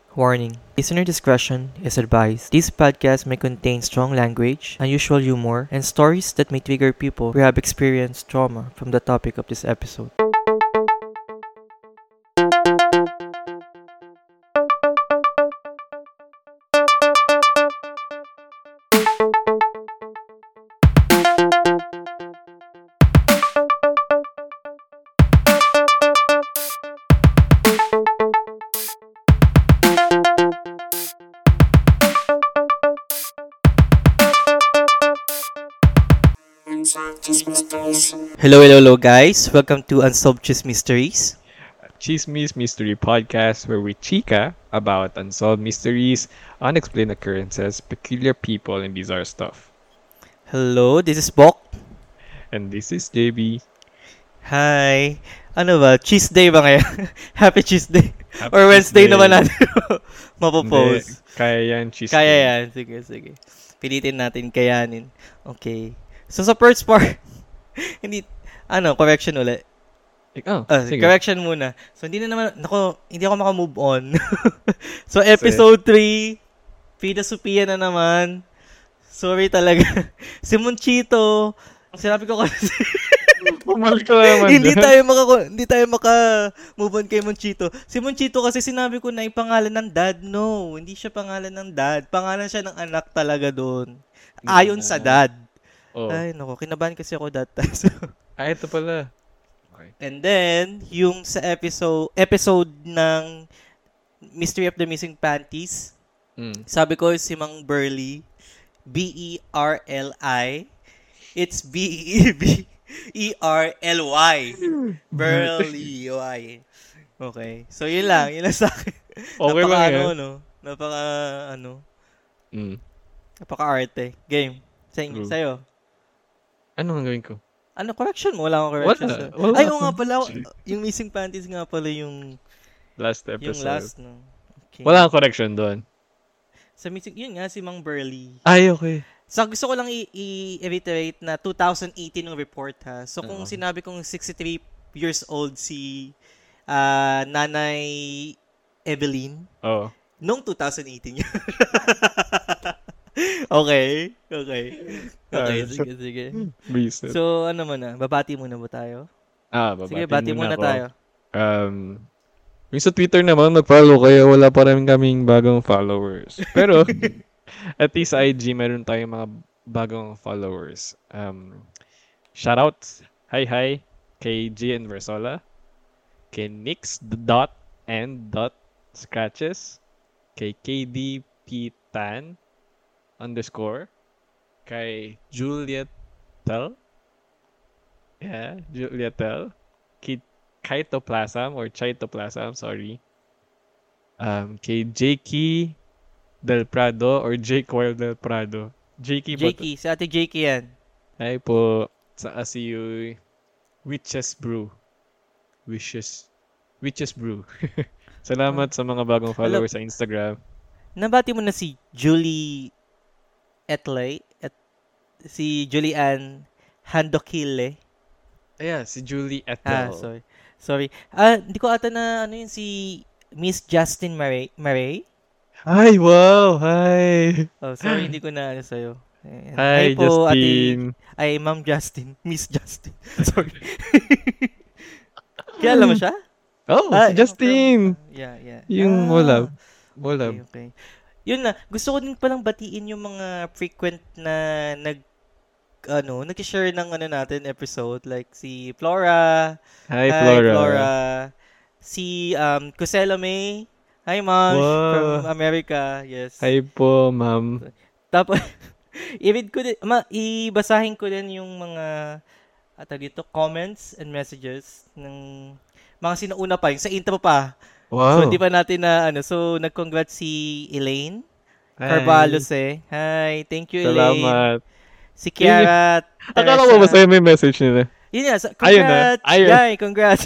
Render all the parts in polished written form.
Warning: listener discretion is advised. This podcast may contain strong language, unusual humor, and stories that may trigger people who have experienced trauma from the topic of this episode. Hello guys. Welcome to Unsolved Cheese Mysteries. Chismis Mystery Podcast, where we chica about unsolved mysteries, unexplained occurrences, peculiar people, and bizarre stuff. Hello, this is Bok. And this is JB. Hi. Ano ba? Cheese Day ba ngayon? Happy Cheese Day. Happy Or Wednesday Cheese Day. naman natin mapopost. Hindi, kaya yan, cheese Kaya day. yan. Sige. Pilitin natin kayanin. Okay. So sa first part, hindi, correction ulit. Sige. Correction muna. So hindi ako maka-move on. So episode 3, Pida Sophia na naman. Sorry talaga. Si Monchito, sinabi ko kasi, Pumal ka naman hindi dyan. tayo maka-move on kay Monchito. Si Monchito kasi sinabi ko na yung pangalan ng dad. No, hindi siya pangalan ng dad. Pangalan siya ng anak talaga doon. Ayon sa dad. Oh. Ay, nako, kinabahan kasi ako that time. So, Ito pala. Okay. and then, yung sa episode ng Mystery of the Missing Panties, sabi ko si Mang Burley, Berli, it's Berly. Burley, Y. Okay. So, yun lang sa akin. Okay lang yan. Napaka-arte. Game. True. Sa'yo. Ano ang gawin ko? Correction mo? Wala akong correction. Wala. Ay, oo nga pala. Yung Missing Panties nga pala yung Last episode. yung last, no? Okay. Wala kang correction doon. Sa Missing, yun nga, si Mang Burley. Ay, okay. So, gusto ko lang i-reiterate na 2018 yung report, ha? So, kung sinabi kong 63 years old si Nanay Evelyn, noong 2018 yun. Okay, sige. Business. So, babati muna ba tayo? Babati Sige, bati muna ako. tayo. Yung sa Twitter naman, mag-follow kayo. Wala pa rin kaming bagong followers. Pero, at least sa IG, meron tayong mga bagong followers. Shoutouts. Hi. Kay GN Versola. Kay Nix.and.scratches. Kay KDP Tan _ kay Julietel. Yeah, Julietel. Kytoplasm or Chytoplasm, sorry. Kay Jakey Del Prado or Jake Wild Del Prado. Jakey, sa ate Jakey yan. Ay po, sa ASU Witches Brew. Witches Brew. Salamat sa mga bagong followers sa Instagram. Nabati mo na si Julie Etley at si Julian Handokile. Ayan, si Julie Etel. Sorry. Hindi ko ata na yun si Miss Justin Maray. Ay, wow! Hi! Oh, sorry, hindi ko na sa'yo. Hi, po, Justin. Ma'am Justin. Miss Justin. Sorry. Kilala mo siya? Si Justin! Yeah. Yung Molab. Okay. Yun na, gusto ko din palang batiin yung mga frequent na nag-share ng natin episode, like si Flora. Hi, Flora. Si Cosela May. Hi, Mom. Wow. From America. Yes. Hi po, ma'am. Tapos, ibasahin ko din yung mga comments and messages ng mga sinauna pa, yung sa intro pa. Wow. So, hindi pa natin so, nag-congrats si Elaine Carvalhos Hi, thank you, Elaine. Salamat. Si Kiara Akala ko ba sa'yo may message nila? Yun nga, congrats. Yay, congrats.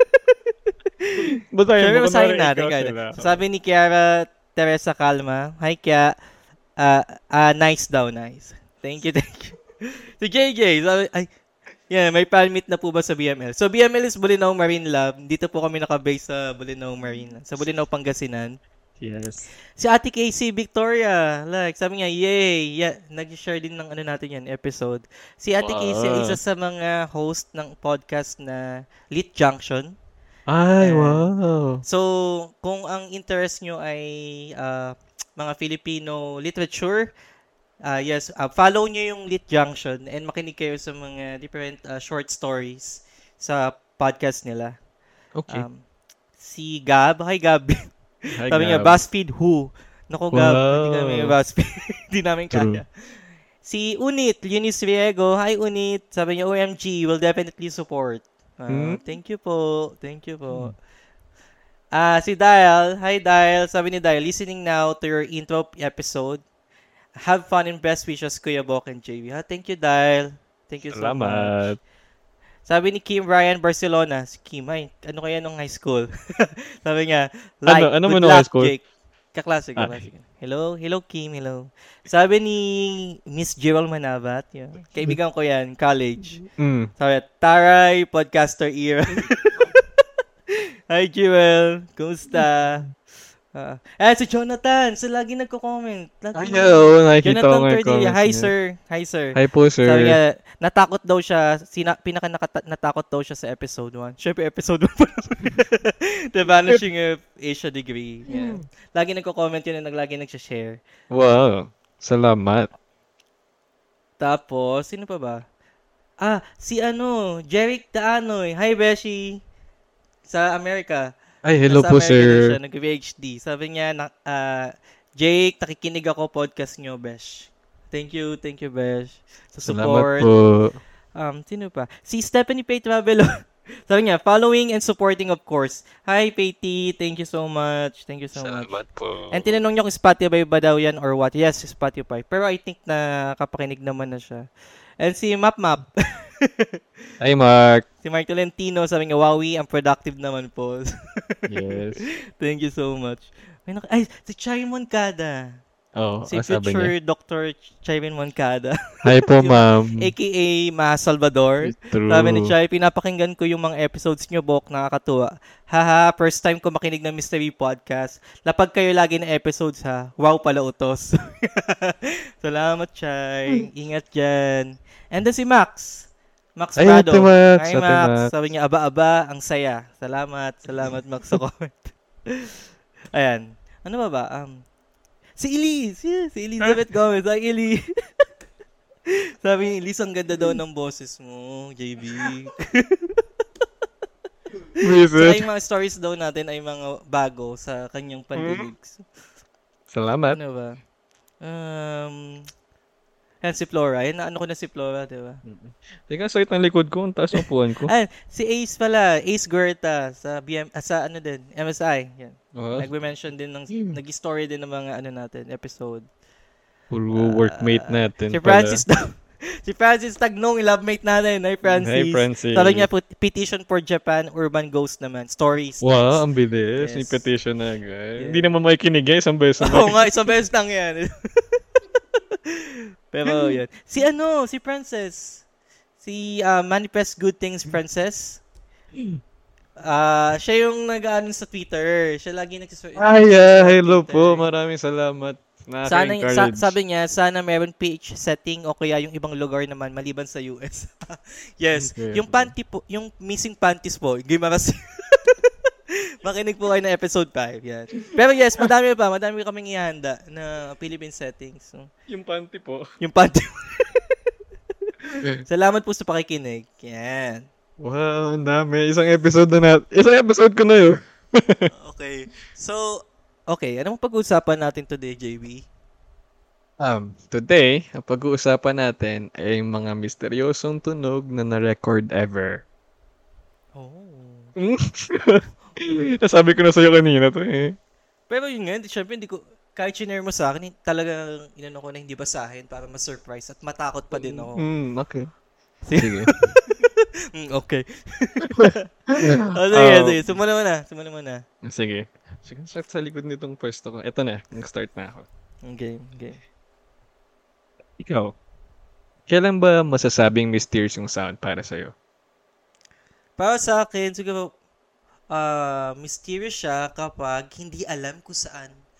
Basahin natin. So, sabi ni Kiara Teresa Calma, hi Kia, nice daw, nice. Thank you. Si JJ, sabi, may fan meet na po ba sa BML? So, BML is Bolinao Marine Lab. Dito po kami nakabase sa Bolinao Marine. Sa Bolinao, Pangasinan. Yes. Si Ate Casey Victoria, like, sabi niya, yay! Yeah, nag-share din ng natin yan, episode. Si Ate Casey ay isa sa mga host ng podcast na Lit Junction. Ay, wow! So, kung ang interest nyo ay mga Filipino literature, yes, follow nyo yung Lit Junction and makinig kayo sa mga different short stories sa podcast nila. Okay. Si Gab, hi Gab. Hi, sabi niya, BuzzFeed who? Naku, Gab, hindi kami BuzzFeed. Hindi namin kaya. Si Unit, Eunice Riego, hi Unit. Sabi niya, OMG, will definitely support. Thank you po. Thank you po. Si Dial, hi Dial. Sabi ni Dial, listening now to your intro episode. Have fun and best wishes, Kuya Bok and JV. Thank you, Dial. Thank you so much. Sabi ni Kim Ryan Barcelona, si Kim, ay, ano kaya nung high school? Sabi niya, like, ano good luck, high school? Jake. Kaklase. Hello Kim, hello. Sabi ni Miss Jewel Manabat, kaibigan ko yan, college. Sabi, Taray, podcaster era. Hi Jewel, kumusta? Si Jonathan, lagi nagko-comment. Hello, nakikita ko nga comment. Hi sir. Hi po sir. Sabi niya, natakot daw siya, natakot daw siya sa episode 1. Siyempre episode 1 pa The Vanishing of Asia Degree. Yeah. Lagi nagko-comment yun and lagi nagsha-share. Wow, salamat. Tapos, sino pa ba? Si Jeric Daanoy. Hi Beshi. Sa Amerika. Ay, hello po, sir. Siya, nag-PhD. Sabi niya, Jake, nakikinig ako podcast nyo, Besh. Thank you, Besh. Sa support. Salamat po. Sino pa? Si Stephanie Pay Travelo. Sabi niya, following and supporting, of course. Hi, Payty. Thank you so much. Salamat po. And tinanong niya kung Spotify ba daw yan or what. Yes, Spotify. Pero I think na kapakinig naman na siya. And si Map. Hi, Mark. Si Mark Tolentino, sabi niya, Wowie, ang productive naman po. Yes. Thank you so much. Si Charin Moncada. Si future Dr. Charin Moncada. Hi po, ma'am. AKA Ma Salvador. True. Sabi ni Chai, pinapakinggan ko yung mga episodes nyo, Bok, nakakatuwa. Haha, first time ko makinig ng Mystery Podcast. Lapag kayo lagi ng episodes, ha? Wow pala utos. Salamat, Chai. Ingat dyan. And then si Max. Max Prado. Hi, Max. Sabi niya, aba-aba, ang saya. Salamat, Max, sa comment. Ayan. Ano ba? Si Elise. Yeah, si Elizabeth Gomez. Hi, Elise. Sabi ni Elise, ang ganda daw ng boses mo, JB. Saka yung mga stories daw natin ay mga bago sa kanyang pandinig. Salamat. Ano ba? Yan si Flora. Ano ko na si Flora, di ba? Teka, sakit ng likod ko. Ang taas ng puwan ko. Si Ace pala. Ace Guerta sa MSI. Yan. Nag-mention din nag-story din ng mga natin, episode. Puro workmate natin. Si Francis Tagnong, love-mate natin. Hi, Francis. Hi, Francis. Sabi niya, petition for Japan, Urban Ghost naman. Stories. Wow, ang bilis. May petition na, guys. Hindi naman makikinig, guys. Isang beses na. Oo nga, isang beses lang yan. Pero yun. Si Princess. Si Manifest Good Things Princess. Siya yung nag-ano sa Twitter. Siya lagi nagsasabi. Hello po. Maraming salamat. Sabi niya, sana meron PH setting o kaya yung ibang lugar naman maliban sa US. Yes. Okay. Yung panty po, yung missing panties po. Gimaras. Makinig po kayo na episode 5. Yan. Pero yes, madami kaming ihanda na Philippine settings. So, yung panty po. Salamat po sa pakikinig. Yan. Wow, ang dami. Isang episode ko na yun. Okay. So, anong pag-uusapan natin today, JB? Today, ang pag-uusapan natin ay mga misteryosong tunog na na-record ever. Nasabi ko na sa'yo kanina to eh. Pero yun nga, syempre hindi ko, kahit sinare mo sa akin, talagang inano ko na hindi basahin para ma-surprise at matakot pa din ako. Okay. Sige. Okay. Sige. Sumula mo na. Sige. Sige, sa likod nitong pwesto ko. Ito na, nag-start na ako. Okay. Ikaw, kailan ba masasabing mysterious yung sound para sa'yo? Para sa akin, siguro, mysterious siya kapag hindi alam kung saan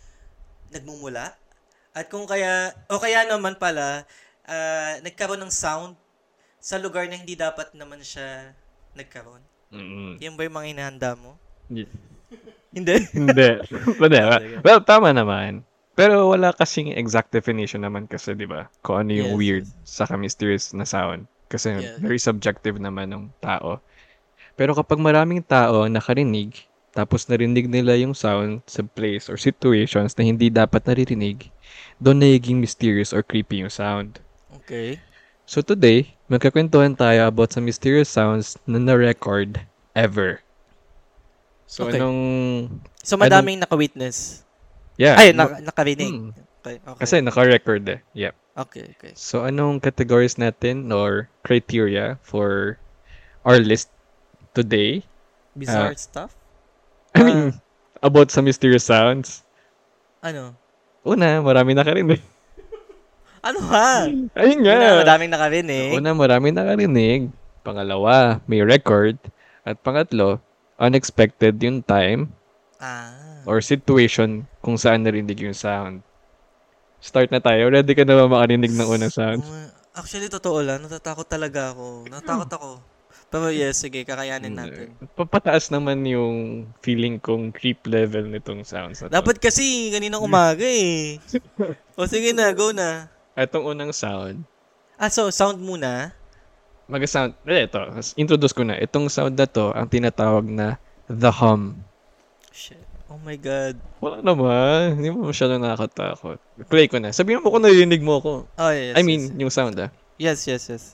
nagmumula. At kung kaya, o kaya naman pala, nagkaroon ng sound sa lugar na hindi dapat naman siya nagkaroon. Yan ba yung mga inahanda mo? Hindi? Hindi. Well, tama naman. Pero wala kasing exact definition naman kasi, di ba? Kung ano yung weird saka mysterious na sound. Kasi very subjective naman ng tao. Pero kapag maraming tao nakarinig, tapos narinig nila yung sound sa place or situations na hindi dapat naririnig, doon nagiging mysterious or creepy yung sound. Okay. So today, magkakwentuhan tayo about some mysterious sounds na na-record ever. So So madaming naka-witness? Yeah. Ay, nakarinig. Okay. Kasi naka-record eh. Yep. Okay. So anong categories natin or criteria for our list today? Bizarre stuff? I mean, about some mysterious sounds. Ano? Una, marami nakarinig. Ano ha? Ayun nga. Una, madaming nakarinig. Maraming nakarinig. Pangalawa, may record. At pangatlo, unexpected yung time or situation kung saan narinig yung sound. Start na tayo. Ready ka na ba makarinig ng unang sound? Actually, totoo lang. Natatakot talaga ako. Natatakot ako. Pero yes, sige, kakayanin natin. Papataas naman yung feeling kong creep level nitong sounds na to. Dapat kasi kaninang umaga eh. O sige na, go na. Itong unang sound. So sound muna? Mag-sound. Ito, introduce ko na. Itong sound na to, ang tinatawag na the hum. Shit. Oh my God. Wala naman. Hindi mo masyadong nakakatakot. Play ko na. Sabihin mo kung narinig mo ako. Oh, yes. I mean, yung sound Yes.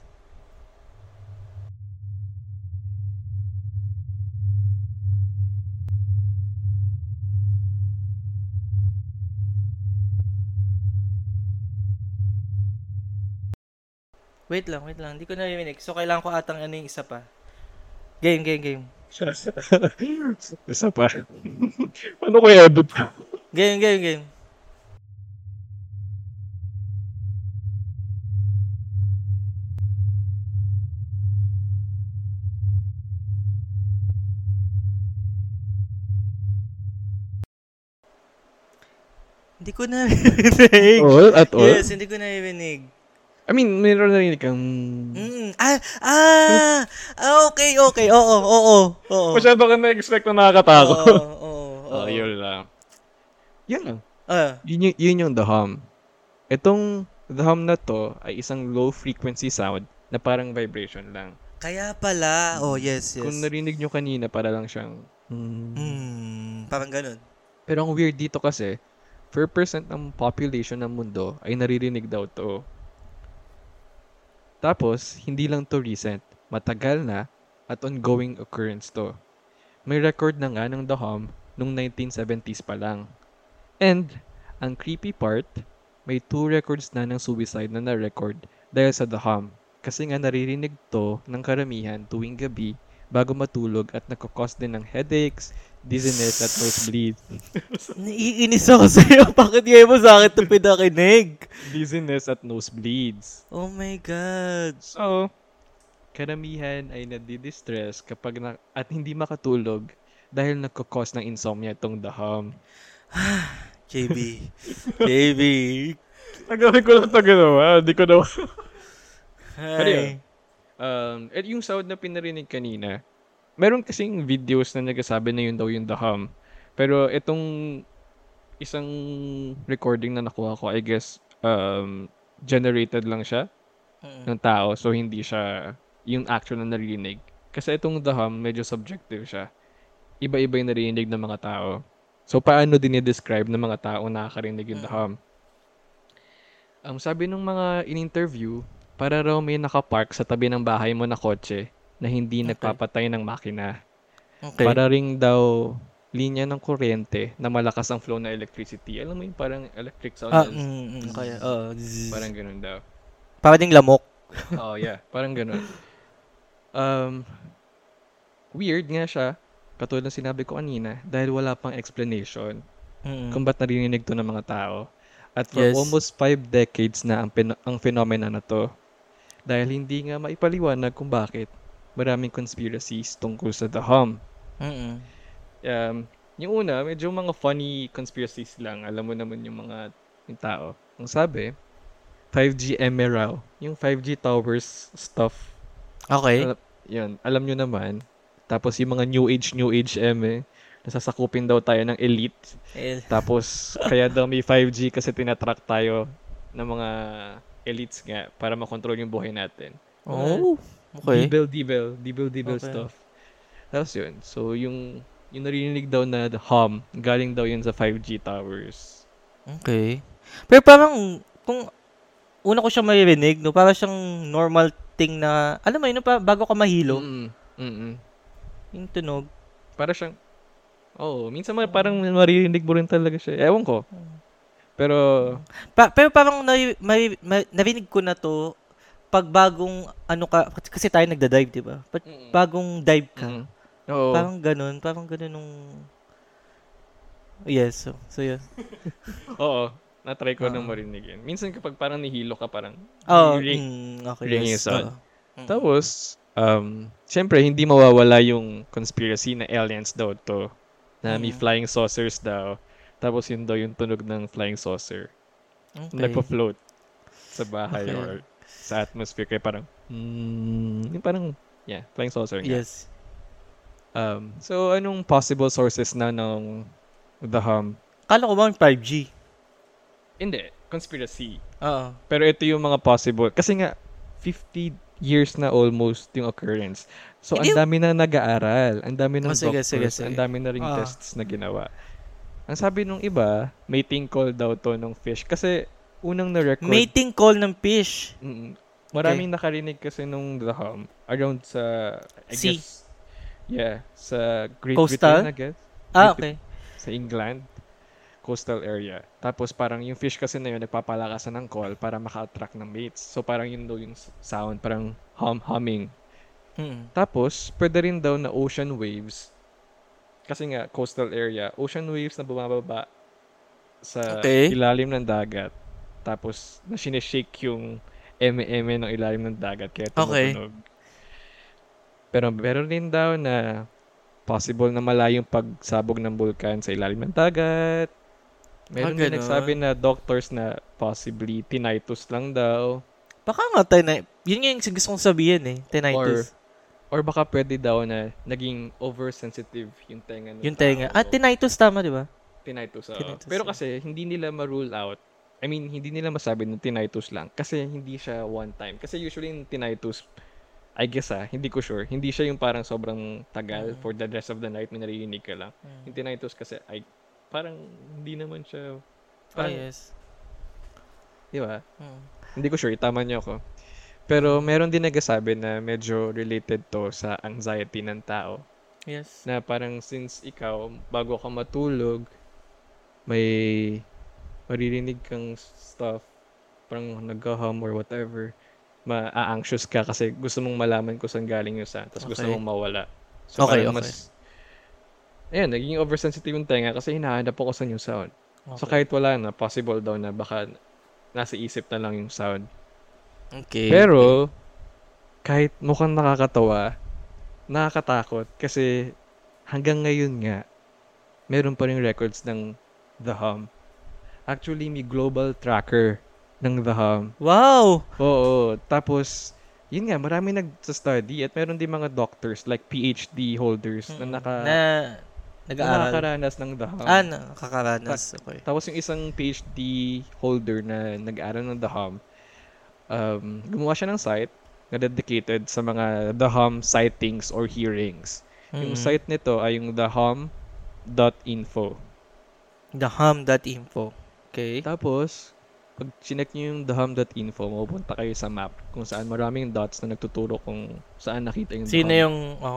Wait lang. Hindi ko narinig. So, kailangan ko atang ano yung isa pa. Game. Isa pa. Paano ko i-edit? Game. Hindi ko narinig. All? At all? Yes, hindi ko narinig. I mean, mayroon na rin kang... Okay. Oo. Masyado ka na-expect na nakakatakot. Oo. Yun lang. Yun Yun yung the hum. Itong the hum na to ay isang low frequency sound na parang vibration lang. Kaya pala. Yes. Kung narinig nyo kanina, para lang siyang... Parang ganun. Pero ang weird dito kasi, 4% ng population ng mundo ay naririnig daw to. Tapos, hindi lang to recent. Matagal na at ongoing occurrence to. May record na nga ng the hum nung 1970s pa lang. And, ang creepy part, may 2 records na ng suicide na na-record dahil sa the hum. Kasi nga naririnig to ng karamihan tuwing gabi bago matulog at nagkakos din ng headaches, dizziness at nosebleeds. Naiinis ako sa'yo. Bakit ngayon mo sa akin ito pinakinig? Dizziness at nosebleeds. Oh my God. So, karamihan ay nadidistress kapag at hindi makatulog dahil nagkakos ng insomnia itong the hum. JB. Nagawin ko lang ito ginawa. Hindi ko na... Hi. Yung sound na pinarinig kanina, meron kasing videos na nagsasabi na yun daw yung the hum. Pero itong isang recording na nakuha ko, I guess, generated lang siya ng tao. So, hindi siya yung actual na narinig. Kasi itong the hum, medyo subjective siya. Iba-iba yung narinig ng mga tao. So, paano dinidescribe ng mga tao nakakarinig yung the hum? Sabi ng mga in-interview, para raw may nakapark sa tabi ng bahay mo na kotse na hindi nagpapatay ng makina. Okay. Para ring daw linya ng kuryente na malakas ang flow na electricity. Alam mo yung parang electric sound? Kaya. Parang ganun daw. Parang ding lamok. Yeah. Parang ganun. Weird nga siya, katulad ng sinabi ko kanina, dahil wala pang explanation kung ba't narinig to ng mga tao. At for almost 5 decades na ang phenomena na to. Dahil hindi nga maipaliwanag kung bakit maraming conspiracies tungkol sa the hum. Yung una, medyo mga funny conspiracies lang. Alam mo naman yung tao. Ang sabi, 5G Emerald. Yung 5G towers stuff. Okay. Yun, alam nyo naman. Tapos yung mga New Age nasasakupin daw tayo ng elite. Tapos, kaya daw may 5G kasi tinatrack tayo ng mga elites nga para makontrol yung buhay natin. Oh, okay. Dibel stuff. Tapos yun. So, yung narinig daw na the hum, galing daw yun sa 5G towers. Okay. Pero parang, kung una ko siya maririnig, no, parang siyang normal thing na, alam mo yun, bago ka mahilo. Yung tunog. Para siyang, minsan parang maririnig mo rin talaga siya. Ewan ko. Pero, pero parang narinig ko na to, pag bagong, kasi tayo nagda-dive, di ba? Bagong dive ka. Oo. Parang ganun nung... Yes, so yes. Oo, na-try ko nang marinig yun. Minsan kapag parang nihilo ka, parang ring yung sound. Tapos, syempre, hindi mawawala yung conspiracy na aliens daw to. Na may flying saucers daw. Tapos yun daw yung tunog ng flying saucer. Nagpa-float sa bahay or sa atmosphere. Kaya parang, yung parang, flying saucer nga. Yes. So, anong possible sources na ng the hum? Kala ko ba 5G? Hindi. Conspiracy. Oo. Pero ito yung mga possible. Kasi nga, 50 years na almost yung occurrence. So, ang dami na nag-aaral. Ang dami ng doctors. Ang dami na ring tests na ginawa. Ang sabi nung iba, mating call daw to ng fish. Kasi, unang na-record. Mating call ng fish? Maraming nakarinig kasi nung the hum. Around sa, I guess, sa Great Britain, I guess. Okay. Sa England, coastal area. Tapos parang yung fish kasi na yun, nagpapalakasan ng call para maka-attract ng mates. So parang yun daw yung sound, parang humming. Tapos, pwede rin daw na ocean waves. Kasi nga, coastal area, ocean waves na bumababa sa ilalim ng dagat. Tapos, na sinishake yung eme ng ilalim ng dagat. Kaya tumutunog. Pero meron din daw na possible na malayong pagsabog ng bulkan sa ilalim ng dagat. Meron din nagsabi na doctors na possibly tinnitus lang daw. Baka nga yun yung gusto kong sabihin tinnitus. Or baka pwede daw na naging oversensitive yung tenga ng tao. Tinnitus tama, di ba? Tinnitus. Pero kasi hindi nila ma-rule out. I mean, hindi nila masabi na tinnitus lang kasi hindi siya one time. Kasi usually yung tinnitus, I guess hindi ko sure. Hindi siya yung parang sobrang tagal for the rest of the night may naririnig ka lang. Yung tinnitus kasi parang hindi naman siya yes. Di ba? Hindi ko sure. Tama niyo ako. Pero meron din nagsasabi na medyo related to sa anxiety ng tao. Yes. Na parang since ikaw, bago ka matulog, may maririnig kang stuff, parang nag-hum or whatever, ma-anxious ka kasi gusto mong malaman kung saan galing yung sound, tapos gusto mong mawala. So mas, naging oversensitive yung tenga kasi hinahanap ako sa yung sound. So kahit wala na, possible daw na baka nasa isip na lang yung sound. Pero, kahit mukhang nakakatawa, nakakatakot kasi hanggang ngayon nga, meron pa rin records ng the hum. Actually, may global tracker ng the hum. Wow! Oo. Tapos, yun nga, marami nagsa-study at meron din mga doctors like PhD holders na nakakaranas ng the hum. Nakakaranas. Okay. Tapos yung isang PhD holder na nag-aaral ng the hum, gumawa siya ng site na dedicated sa mga the hum sightings or hearings. Yung site nito ay yung thehum.info. Thehum.info. Okay. Tapos, pag chinek nyo yung thehum.info, mapupunta kayo sa map kung saan maraming dots na nagtuturo kung saan nakita yung sino hum. yung...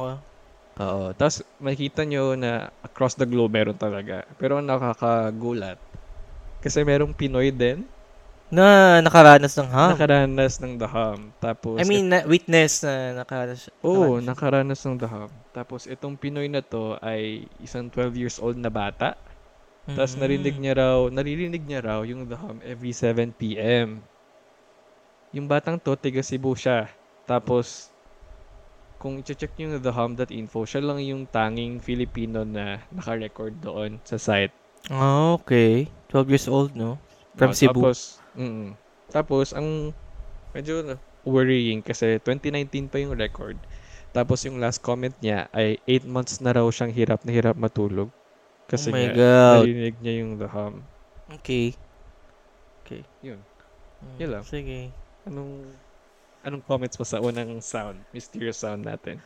Oo. Tapos, makikita nyo na across the globe meron talaga. Pero nakakagulat. Kasi merong Pinoy din na nakaranas ng hum. Nakaranas ng the hum. Tapos, witness na nakaranas. Oo, nakaranas ng the hum. Tapos, itong Pinoy na to ay isang 12 years old na bata. Tapos, naririnig niya raw yung the hum every 7 p.m. Yung batang to, tiga Cebu siya. Tapos, kung i-check nyo yung thehum.info, siya lang yung tanging Filipino na naka-record doon sa site. Okay. 12 years old, no? From Cebu. Tapos, ang medyo worrying kasi 2019 pa yung record. Tapos yung last comment niya ay 8 months na raw siyang hirap na hirap matulog. Kasi Oh my nga, God. narinig niya yung The Hum. Okay. Yun. Yun lang. Sige. Anong comments mo sa unang sound? Mysterious sound natin.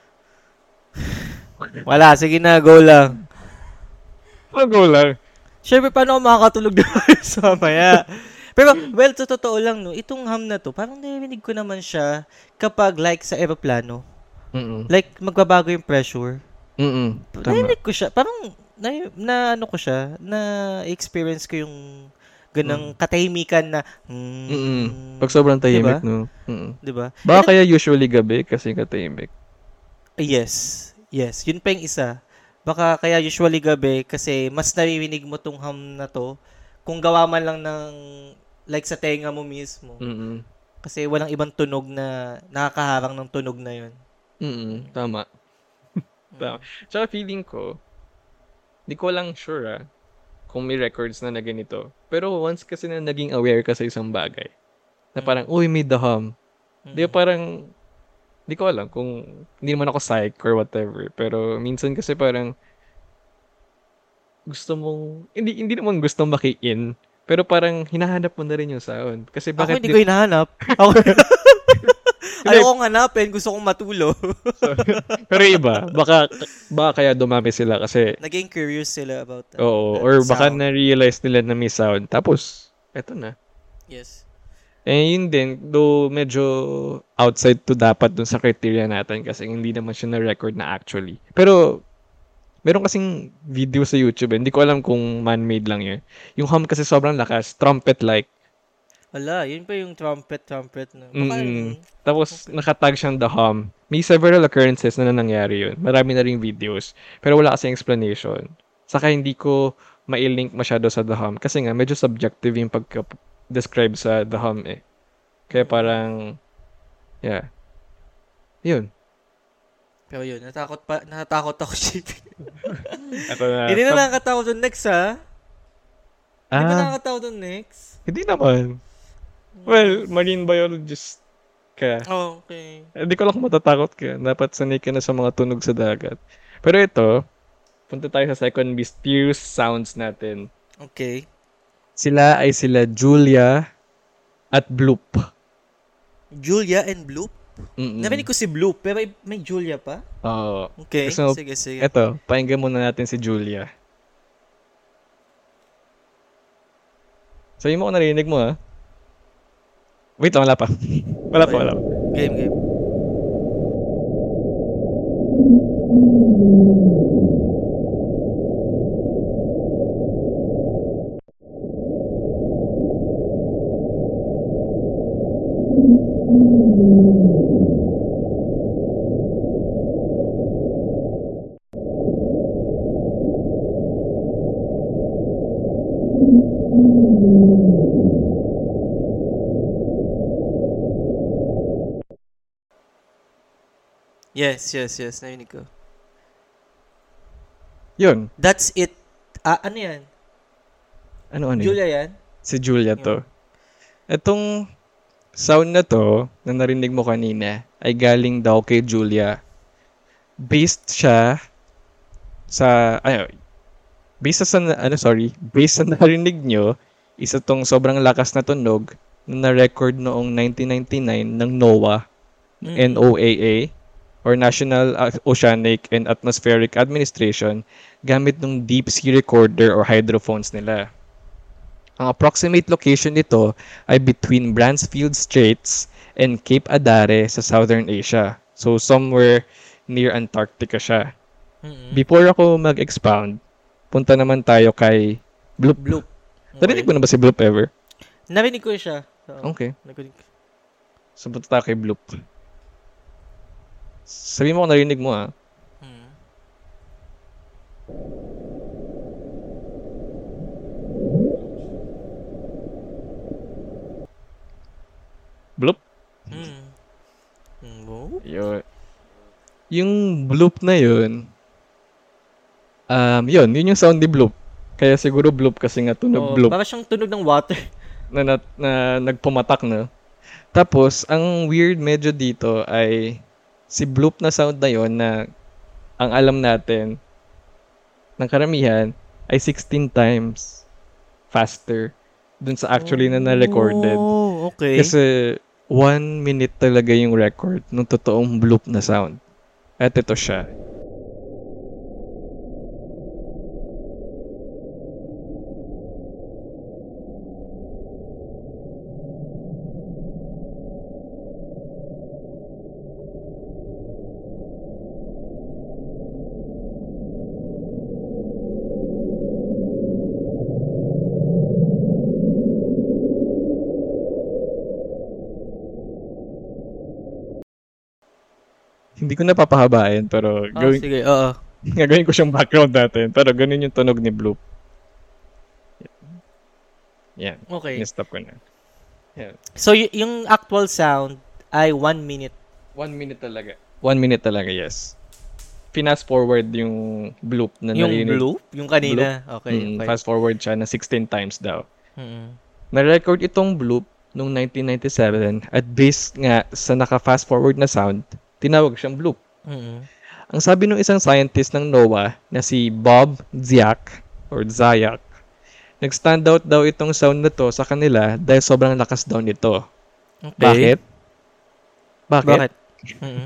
Wala. Sige na. Go lang. Go lang. Siyempre, paano ako makakatulog doon sa mamaya? Pero, well, to totoo lang, no, itong hum na to, parang narinig ko naman siya kapag like sa aeroplano. Like, magbabago yung pressure. Narinig ko siya. Parang, na ano ko siya, na-experience ko yung ganang katahimikan na, Pag sobrang tahimik, diba? No? Diba? Baka kaya usually gabi kasi katahimik. Yes. Yun pa yung isa. Baka kaya usually gabi kasi mas naririnig mo tong hum na to kung gawa man lang ng like sa tenga mo mismo. Kasi walang ibang tunog na nakakaharang ng tunog na yun. Tama. Tama. Tsaka feeling ko, di ko lang sure kung may records na ganito. Pero once kasi na naging aware ka sa isang bagay, na parang, uy, may the hum. Di parang, di ko alam kung hindi naman ako psych or whatever. Pero minsan kasi parang, gusto mong, hindi naman gusto maki-in, pero parang hinahanap mo na rin yung sound. Kasi bakit ako hindi ko hinahanap. Ayoko kong hanapin, gusto kong matulog. Pero iba, baka kaya dumami sila kasi naging curious sila about that. Oo, or baka na-realize nila na may sound. Tapos, eto na. Yes. Yun din, though medyo outside to dapat dun sa criteria natin kasi hindi naman siya na-record na actually. Pero, meron kasing video sa YouTube, hindi ko alam kung man-made lang yun. Yung hum kasi sobrang lakas, trumpet-like. Wala, yun pa yung trumpet na. Tapos, nakatag siyang The Hum. May several occurrences na nangyari yun. Marami na ring videos. Pero wala kasing explanation. Saka hindi ko ma-link masyado sa The Hum. Kasi nga, medyo subjective yung pagka-describe sa The Hum eh. Kaya parang, yeah. Yun. Pero yun, natatakot ako, JP. Hindi na nakakatakot yung next, ha? Hindi ba nakakatakot yung next? Hindi naman. Well, marine biologist ka. Oh, okay. Hindi ko lang kung matatakot ka. Dapat sanay ka na sa mga tunog sa dagat. Pero ito, punta tayo sa second mysterious sounds natin. Okay. Sila Julia at Bloop. Julia and Bloop? Narinig ko si Bloop, pero may Julia pa? Oo. Okay, so, sige. Ito, pakinggan muna natin si Julia. Sabi mo kung narinig mo, ha? Wait lang, wala pa. Wala pa. Game. Yes. Narinig ko. Yun. That's it. Ano yan? Ano Julia yan? Si Julia to. Itong sound na to, na narinig mo kanina, ay galing daw kay Julia. Based siya sa, based sa narinig nyo, isa tong sobrang lakas na tunog na na-record noong 1999 ng NOAA, NOAA, or National Oceanic and Atmospheric Administration, gamit ng deep sea recorder or hydrophones nila. Ang approximate location nito ay between Bransfield Straits and Cape Adare sa Southern Asia. So, somewhere near Antarctica siya. Before ako mag-expound, punta naman tayo kay Bloop. Narinig mo na ba si Bloop ever? Narinig ko siya. Okay. So, punta tayo kay Bloop. Sabi mo kung narinig mo, ha? Bloop? No? Yun. yung bloop na yun yung sound ni bloop. Kaya siguro bloop kasi nga tunog bloop. Baka siyang tunog ng water. Na nagpumatak na. Tapos, ang weird medyo dito ay si bloop na sound na yon na ang alam natin ng karamihan ay 16 times faster dun sa actually na na-recorded. Oh, okay. Kasi 1 minute talaga yung record ng totoong bloop na sound. At ito siya. Hindi ko napapahabain, pero sige, oo. Gagawin ko siyang background natin, pero ganun yung tunog ni Bloop. Yan. Okay. Stop ko na. Yan. So, yung actual sound ay 1 minute. 1 minute talaga. 1 minute talaga, yes. Fast forward yung Bloop na yung narinig. Yung bloop? Yung kanina? Bloop. Okay. Fast forward siya na 16 times daw. Mm-hmm. Na-record itong Bloop noong 1997 at based nga sa naka-fast forward na sound, tinawag siyang bloop. Mm-hmm. Ang sabi ng isang scientist ng NOAA na si Bob Dziak, nag-stand out daw itong sound na to sa kanila dahil sobrang lakas daw nito. Okay. Bakit? Mm-hmm.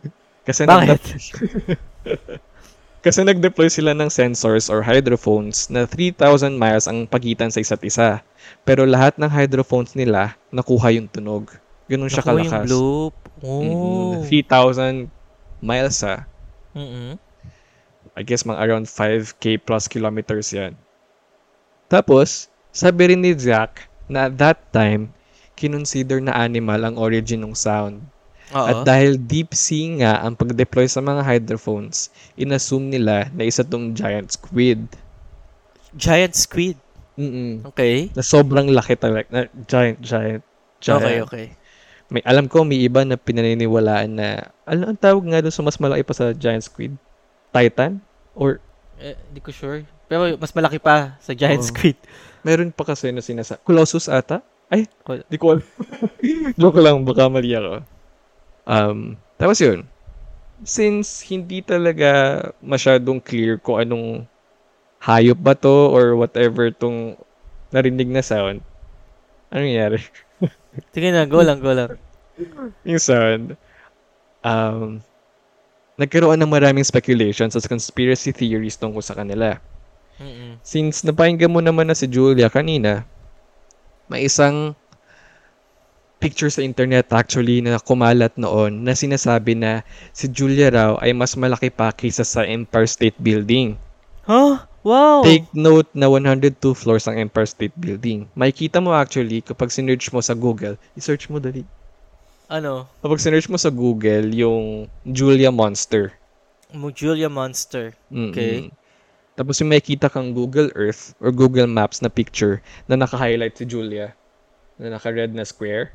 Kasi nag-deploy sila ng sensors or hydrophones na 3,000 miles ang pagitan sa isa't isa. Pero lahat ng hydrophones nila nakuha yung tunog. Ganun siya kalakas. Yung bloop. Oh. 3,000 miles Mm-hmm. I guess mga around 5K plus kilometers yan. Tapos, sabi rin ni Jack na at that time, kinonsider na animal ang origin ng sound. Uh-oh. At dahil deep sea nga ang pag-deploy sa mga hydrophones, inassume nila na isa tong giant squid. Giant squid? Okay. Na sobrang laki talaga. Na giant. Okay. Alam ko may iba na pinaniniwalaan na ang tawag nga doon sa mas malaki pa sa giant squid? Titan? Or di ko sure. Pero mas malaki pa sa giant squid. Meron pa kasi na Colossus ata? Ay, di ko alam. Joke lang, baka mali ako. Tapos yun. Since hindi talaga masyadong clear kung anong hayop ba to or whatever tong narinig na sound, anong nangyari? Sige na, go lang. Yung sound, nagkaroon ng maraming speculations at conspiracy theories tungkol sa kanila. Mm-mm. Since napakinggan mo naman na si Julia kanina, may isang picture sa internet actually na kumalat noon na sinasabi na si Julia raw ay mas malaki pa kaysa sa Empire State Building. Huh? Wow! Take note na 102 floors ang Empire State Building. Makikita mo actually kapag sinearch mo sa Google, i-search mo dali. Ano? Kapag sinearch mo sa Google yung Julia Monster. Julia Monster. Okay. Tapos yung makikita kang Google Earth or Google Maps na picture na naka-highlight si Julia. Na naka-red na square.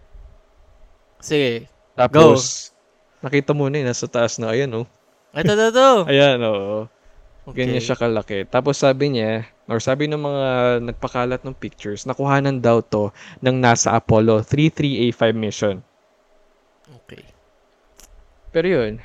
Sige. Tapos, nakita mo na nasa taas na. Ayan, oh. Ito. Ayan, oh. Okay. Ganyan siya kalaki. Tapos sabi niya, or sabi ng mga nagpakalat ng pictures, nakuhanan daw to ng NASA Apollo 33A5 mission. Okay. Pero yun,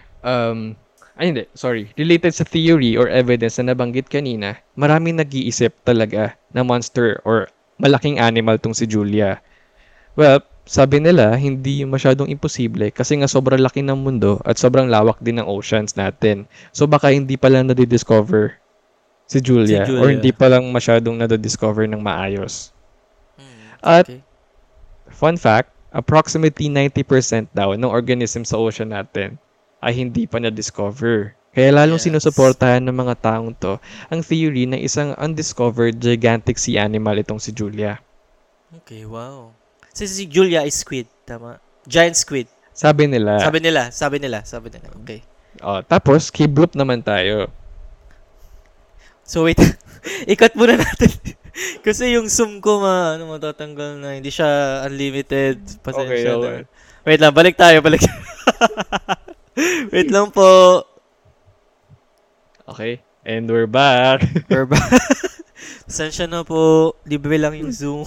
related sa theory or evidence na nabanggit kanina, maraming nag-iisip talaga na monster or malaking animal tong si Julia. Well, sabi nila, hindi masyadong imposible kasi nga sobrang laki ng mundo at sobrang lawak din ng oceans natin. So baka hindi pa lang nadidiscover si Julia or hindi pa lang masyadong nadidiscover ng maayos. At fun fact, approximately 90% daw ng organism sa ocean natin ay hindi pa na-discover. Kaya lalong sinusuportahan ng mga taong to ang theory na isang undiscovered gigantic sea animal itong si Julia. Okay, wow. Si Julia is squid, tama? Giant squid. Sabi nila. Okay. Tapos, key bloop naman tayo. So, wait. Ikat muna natin. Kasi yung zoom ko matatanggal na. Hindi siya unlimited. Pasensya na. Wait lang, balik tayo. Wait lang po. Okay. And we're back. We're back. Pasensya na po. Libre lang yung Zoom.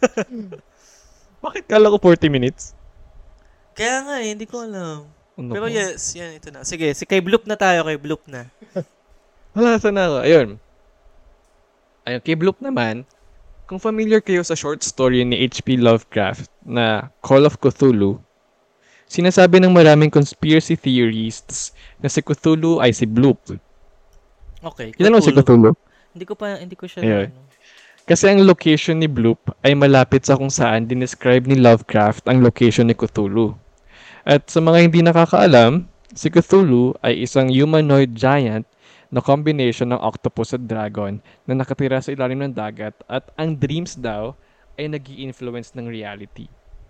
Bakit kala ko 40 minutes? Kaya nga hindi ko alam. Ano Pero ko? yes, yan, ito na. Sige, kay Bloop na tayo, kay Bloop na. Wala, saan na ako? Ayun, kay Bloop naman, kung familiar kayo sa short story ni H.P. Lovecraft na Call of Cthulhu, sinasabi ng maraming conspiracy theorists na si Cthulhu ay si Bloop. Okay. Kilala mo si Cthulhu? Hindi ko siya Ayun. Kasi ang location ni Bloop ay malapit sa kung saan dinescribe ni Lovecraft ang location ni Cthulhu. At sa mga hindi nakakaalam, si Cthulhu ay isang humanoid giant na combination ng octopus at dragon na nakatira sa ilalim ng dagat at ang dreams daw ay nag-i-influence ng reality.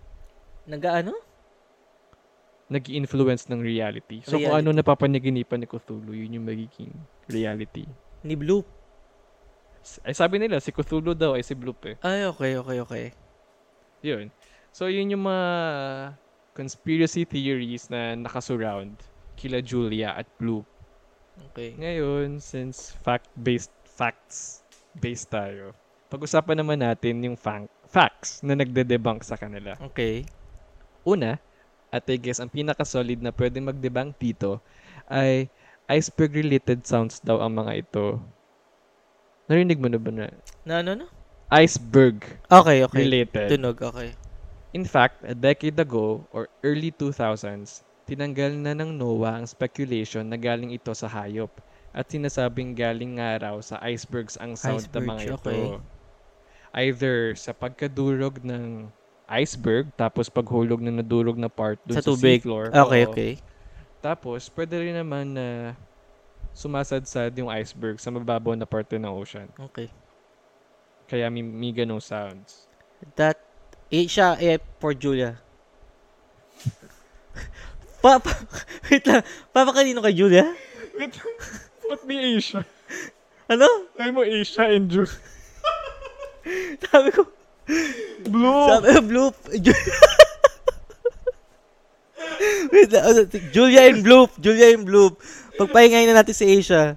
Nag-i-influence ng reality. So kung ano napapanaginipan ni Cthulhu, yun yung magiging reality. Ni Bloop? Ay sabi nila, si Cthulhu daw ay si Bloop eh. Ay, okay. Yun. So yun yung mga conspiracy theories na nakasurround kila Julia at Bloop. Okay. Ngayon, since facts-based tayo, pag-usapan naman natin yung facts na nagde-debunk sa kanila. Okay. Una, at I guess ang pinaka-solid na pwedeng mag-debunk dito ay iceberg-related sounds daw ang mga ito. Narinig mo na ba na? Ano? Iceberg. Okay. Related. Tunog, okay. In fact, a decade ago or early 2000s, tinanggal na ng NOAA ang speculation na galing ito sa hayop at sinasabing galing nga raw sa icebergs ang sound ng mga ito. Okay. Either sa pagkadurog ng iceberg, tapos paghulog na nadurog na part dun sa tubig. seafloor. Okay. Tapos, pwede rin naman na sumasadsad yung iceberg sa mababaw na parte ng ocean. Okay. Kaya may ganong sounds. Siya for Julia. Wait lang. Papa kanino kay Julia? Ba't may Asia? Ano? Sabi mo Asia and Julia. Sabi ko, Bloop! Wait lang. Julia and Bloop. Pagpahingayin na natin si Asia.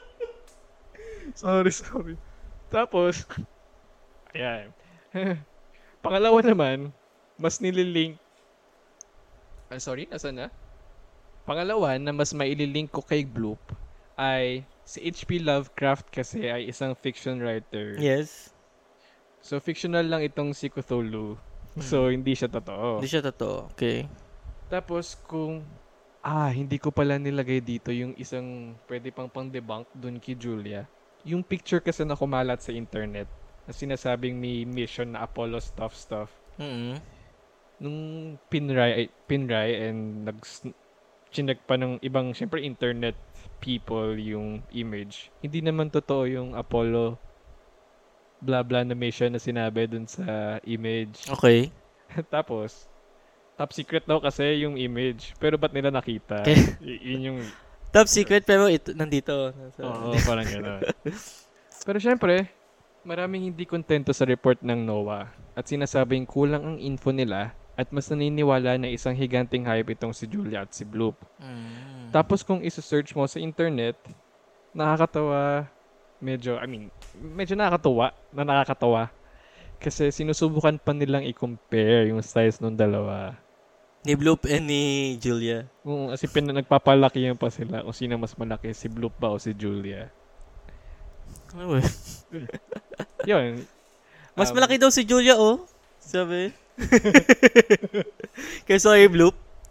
Sorry. Tapos, ayan. Pangalawa naman, mas nililink. Nasaan na? Pangalawa na mas maililink ko kay Bloop ay si H.P. Lovecraft kasi ay isang fiction writer. Yes. So, fictional lang itong si Cthulhu. So, hindi siya totoo. Okay. Tapos, hindi ko pala nilagay dito yung isang pwede pang-debunk dun kay Julia. Yung picture kasi na kumalat sa internet na sinasabing may mission na Apollo stuff. Mm-hmm. Nung pinray and chinek pa ng ibang, syempre, internet people yung image. Hindi naman totoo yung Apollo blah blah na mission na sinabi dun sa image. Okay. Tapos, top secret daw kasi yung image. Pero ba't nila nakita? Okay. Yun yung... Top secret pero ito nandito. Oo, parang gano'n. Pero syempre, maraming hindi kontento sa report ng NOAA at sinasabing kulang ang info nila at mas naniniwala na isang higanting hayop itong si Julia at si Bloop. Tapos kung isa-search mo sa internet, medyo nakakatawa. Kasi sinusubukan pa nilang i-compare yung size ng dalawa. Ni Bloop and ni Julia. Kasi nagpapalaki yan pa sila kung sino mas malaki, si Bloop ba o si Julia. Ano ba? Yun. Mas malaki daw si Julia, oh. Sabi. Kaysa kay Bloop.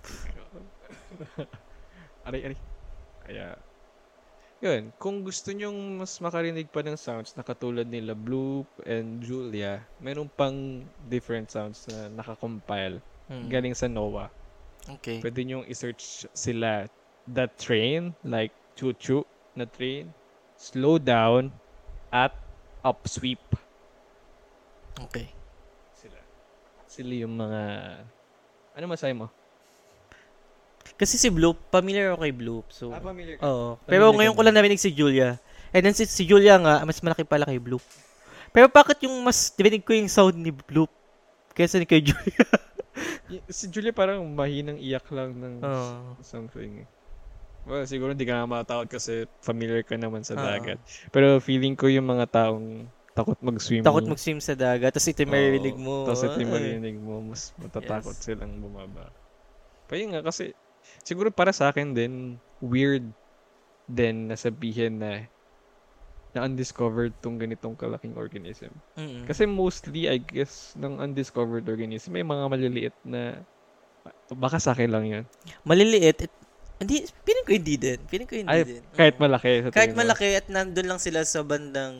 Aray. Kaya, yun. Kung gusto nyong mas makarinig pa ng sounds na katulad nila Bloop and Julia, meron pang different sounds na nakakompile galing sa NOAA. Okay. Pwede nyong i-search sila. The train, like choo-choo na train, slow down, at upsweep. Okay. Sila yung mga... Ano masahe mo? Kasi si Bloop, familiar ako kay Bloop. So, familiar ka? Oo. Pero ngayon ko lang narinig si Julia. And then si Julia nga, mas malaki pala kay Bloop. Pero bakit yung mas narinig ko yung sound ni Bloop kaysa ni kay Julia? Si Julia parang mahinang iyak lang ng Oh. something. Well, siguro hindi ka nga matakot kasi familiar ka naman sa dagat. Pero feeling ko yung mga taong takot mag-swim sa dagat, tapos ito maririnig mo. Tapos ito maririnig mo, mas matatakot silang bumaba. Pero yun nga, kasi siguro para sa akin din, weird din nasabihin na undiscovered tong ganitong kalaking organism. Mm-mm. Kasi mostly, I guess, ng undiscovered organism, may mga maliliit na, baka sa akin lang yun. Maliliit, hindi, feeling ko hindi din. Kahit malaki. Kahit malaki at nandun lang sila sa bandang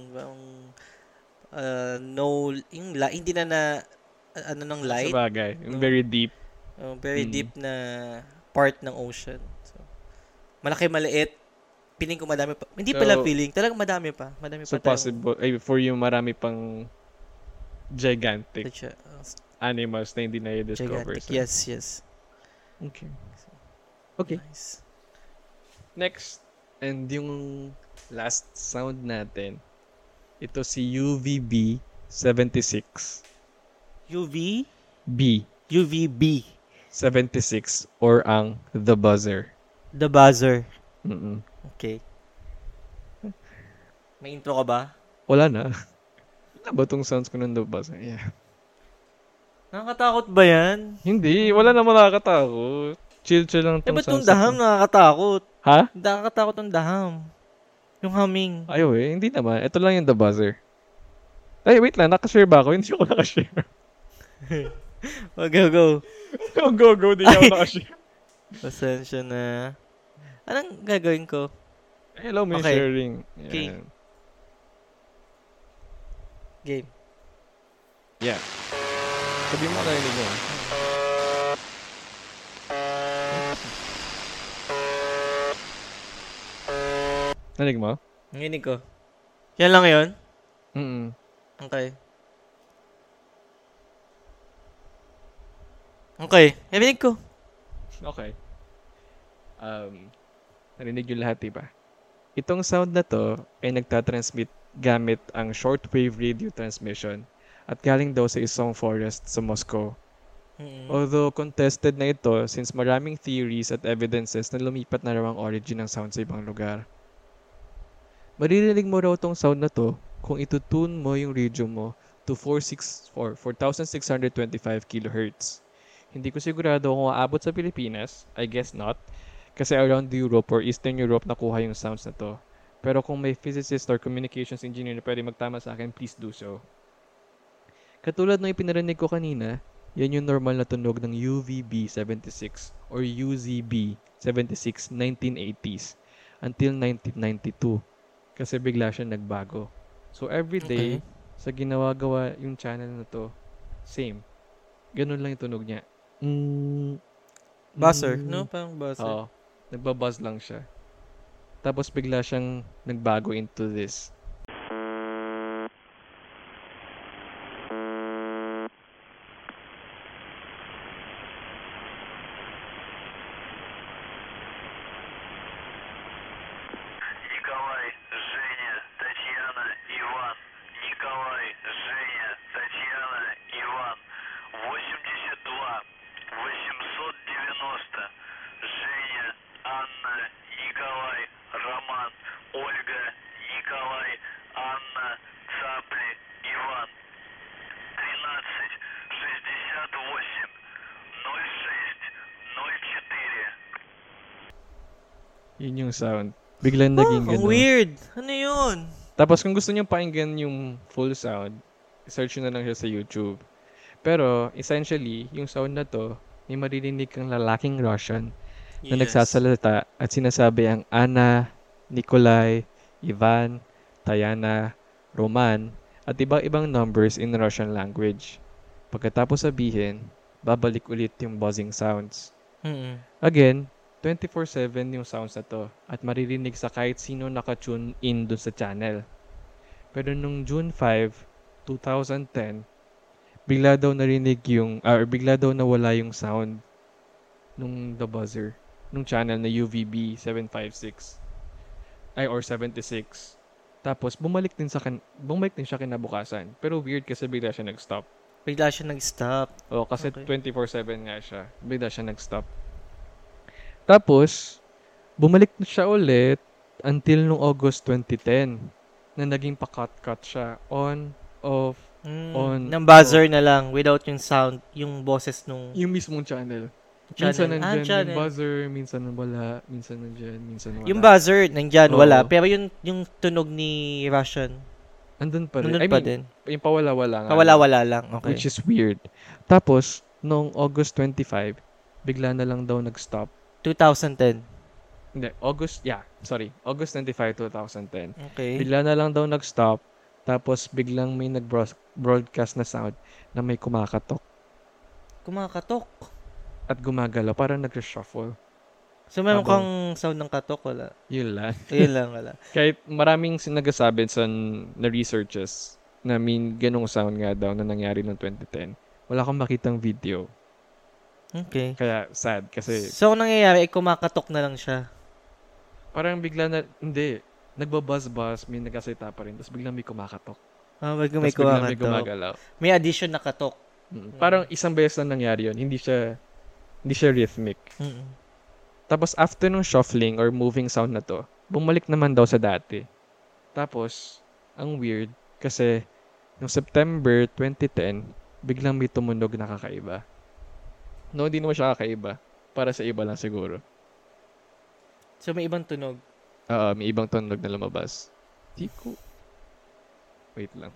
hindi na ng light. Sa bagay. Yung very deep. Very deep na part ng ocean. So, malaki, maliit. Feeling ko madami pa. Hindi pala feeling. Talagang madami pa. So possible, for you marami pang gigantic animals na hindi na i-discover. So. Yes. Okay. Nice. Next, and yung last sound natin, ito si UVB 76. UVB 76 or ang The Buzzer. The Buzzer. Mm-mm. Okay. May intro ka ba? Wala na. Wala ba itong sounds ko ng The Buzzer? Yeah. Nakakatakot ba yan? Hindi. Wala naman nakakatakot. Chill lang itong sounds. Ba't itong daham nakakatakot? Ha? Nakakatakot ang daham. Yung humming. Ayaw hindi naman. Ito lang yung The Buzzer. Ay, wait lang. Nakashare ba ako? Hindi ako nakashare. Go. Go. Hindi ako nakashare. Pasensya na. Anong gagawin ko? Hello, may sharing. Okay. Game. Yeah. Sabi mo narinig mo. Narinig mo? Narinig ko. Yan lang yun? Okay. Narinig ko. Okay. Narinig yung lahat, diba? Itong sound na to ay nagtatransmit gamit ang shortwave radio transmission at galing daw sa isang forest sa Moscow. Although contested na ito since maraming theories at evidences na lumipat na raw ang origin ng sound sa ibang lugar. Maririnig mo raw tong sound na to kung itutune mo yung radio mo to 4,625 kHz. Hindi ko sigurado kung aabot sa Pilipinas. I guess not. Kasi around Europe or Eastern Europe nakuha yung sounds na to. Pero kung may physicist or communications engineer na pwede magtama sa akin, please do so. Katulad ng ipinarinig ko kanina, yan yung normal na tunog ng UVB 76 or UZB 76 1980s until 1992. Kasi bigla siya nagbago. So everyday, sa ginawa-gawa yung channel na to, same. Ganun lang yung tunog niya. Buzzer, no? Parang buzzer. Oo. Nagbabuzz lang siya. Tapos bigla siyang nagbago into this. Николай, Женя, Татьяна, Иван. Николай, Женя, Татьяна, Иван. 82 890. Женя, Анна, Николай, Роман, Ольга, Николай, Анна, Цапли, Иван. 13 68 06 04. Yun yung sound. Biglang naging gano'n. Weird. Ano yun? Tapos kung gusto niyo pakinggan yung full sound, search nyo na lang siya sa YouTube. Pero essentially, yung sound na to, may maririnig kang lalaking Russian na nagsasalita at sinasabi ang Anna, Nikolai, Ivan, Tayana, Roman, at iba-ibang numbers in Russian language. Pagkatapos sabihin, babalik ulit yung buzzing sounds. Again, 24/7 yung sounds na to at maririnig sa kahit sino naka-tune in dun sa channel. Pero nung June 5, 2010, bigla daw nawala yung sound nung The Buzzer, nung channel na UVB 756 or 76. Tapos bumalik din siya kinabukasan. Pero weird kasi bigla siya nag-stop. Kasi 24/7 nga siya. Bigla siya nag-stop. Tapos Bumalik na siya ulit until nung August 2010 na naging pa-cut-cut siya. On, off, on, ng buzzer na lang without yung sound, yung boses nung yung mismong channel. Minsan nandyan yung buzzer, minsan wala, minsan nandyan, minsan wala. Yung buzzer, nandyan, wala. Pero yung tunog ni Russian, andun pa rin. nandun pa din. Yung pawala-wala nga. Pawala-wala lang, okay. Which is weird. Tapos, nung August 25, bigla na lang daw nag-stop. 2010. Hindi, August 25, 2010. Okay. Bigla na lang daw nag-stop. Tapos, biglang may nag-broadcast na sound na may kumakatok. Kumakatok? At gumagalaw. Parang nag-shuffle. So, meron kang sound ng katok? Wala. Yun lang. Yun lang, wala. Kahit maraming nagsasabi sa na-researches na ganong sound nga daw na nangyari noong 2010. Wala akong makitang video. Okay. Kaya sad kasi... So, ang nangyayari ay kumakatok na lang siya. Parang bigla na... Hindi. Nagbabuzz-buzz, may nagkasalita pa rin. Tapos biglang may kumakatok. May biglang may gumagalaw. May addition na katok. Parang isang beses lang nangyari yun. Hindi siya rhythmic. Tapos after nung shuffling or moving sound na to, bumalik naman daw sa dati. Tapos, ang weird, kasi noong September 2010, biglang may tumunog na kakaiba. No, hindi naman siya kakaiba. Para sa iba lang siguro. So, may ibang tunog? May ibang tunog na lumabas. Wait lang.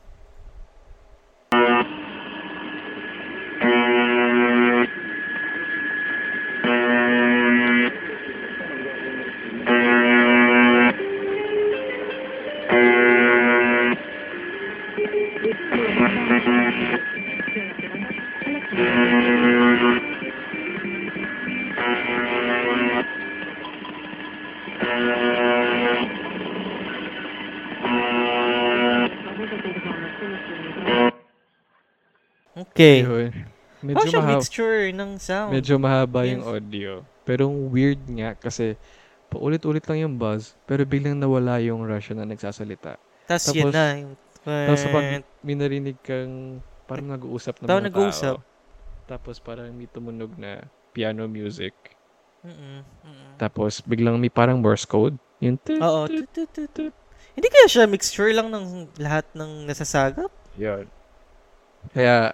Okay. Medyo siyang mixture ng sound. Medyo mahaba yung audio. Pero weird nga kasi paulit-ulit lang yung buzz pero biglang nawala yung Russian na nagsasalita. Tapos yun na. Tapos pag may narinig kang parang nag-uusap na mga tao. Tapos parang may tumunog na piano music. Tapos biglang may parang Morse code. Yung Oo. Hindi kaya siya mixture lang ng lahat ng nasasagap? Yun. Kaya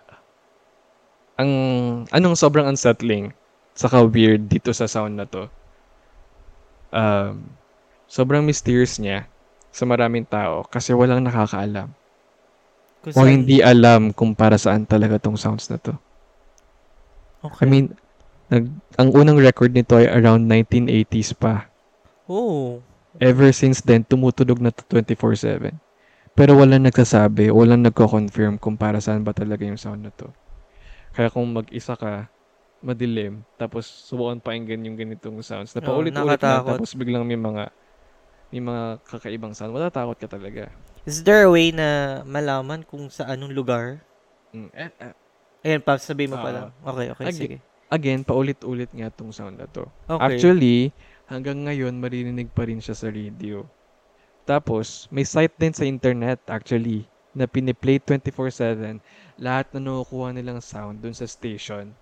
anong sobrang unsettling saka weird dito sa sound na to, sobrang mysterious niya sa maraming tao kasi walang nakakaalam o hindi alam kung para saan talaga tong sounds na to. Okay. I mean, ang unang record nito ay around 1980s pa. Oh. Ever since then, tumutunog na to 24/7. Pero walang nagsasabi, walang nagko-confirm kung para saan ba talaga yung sound na to. Kaya kung mag-isa ka, madilim, tapos subukan pakinggan yung ganitong sounds na paulit-ulit na, tapos biglang may mga kakaibang sound, matatakot ka talaga. Is there a way na malaman kung sa anong lugar? Ayan, sabihin mo pa lang. Okay, sige. Again, paulit-ulit nga tong sound na to. Okay. Actually, hanggang ngayon, marinig pa rin siya sa radio. Tapos, may site din sa internet, actually, na piniplay 24/7 lahat na nakukuha nilang sound dun sa station.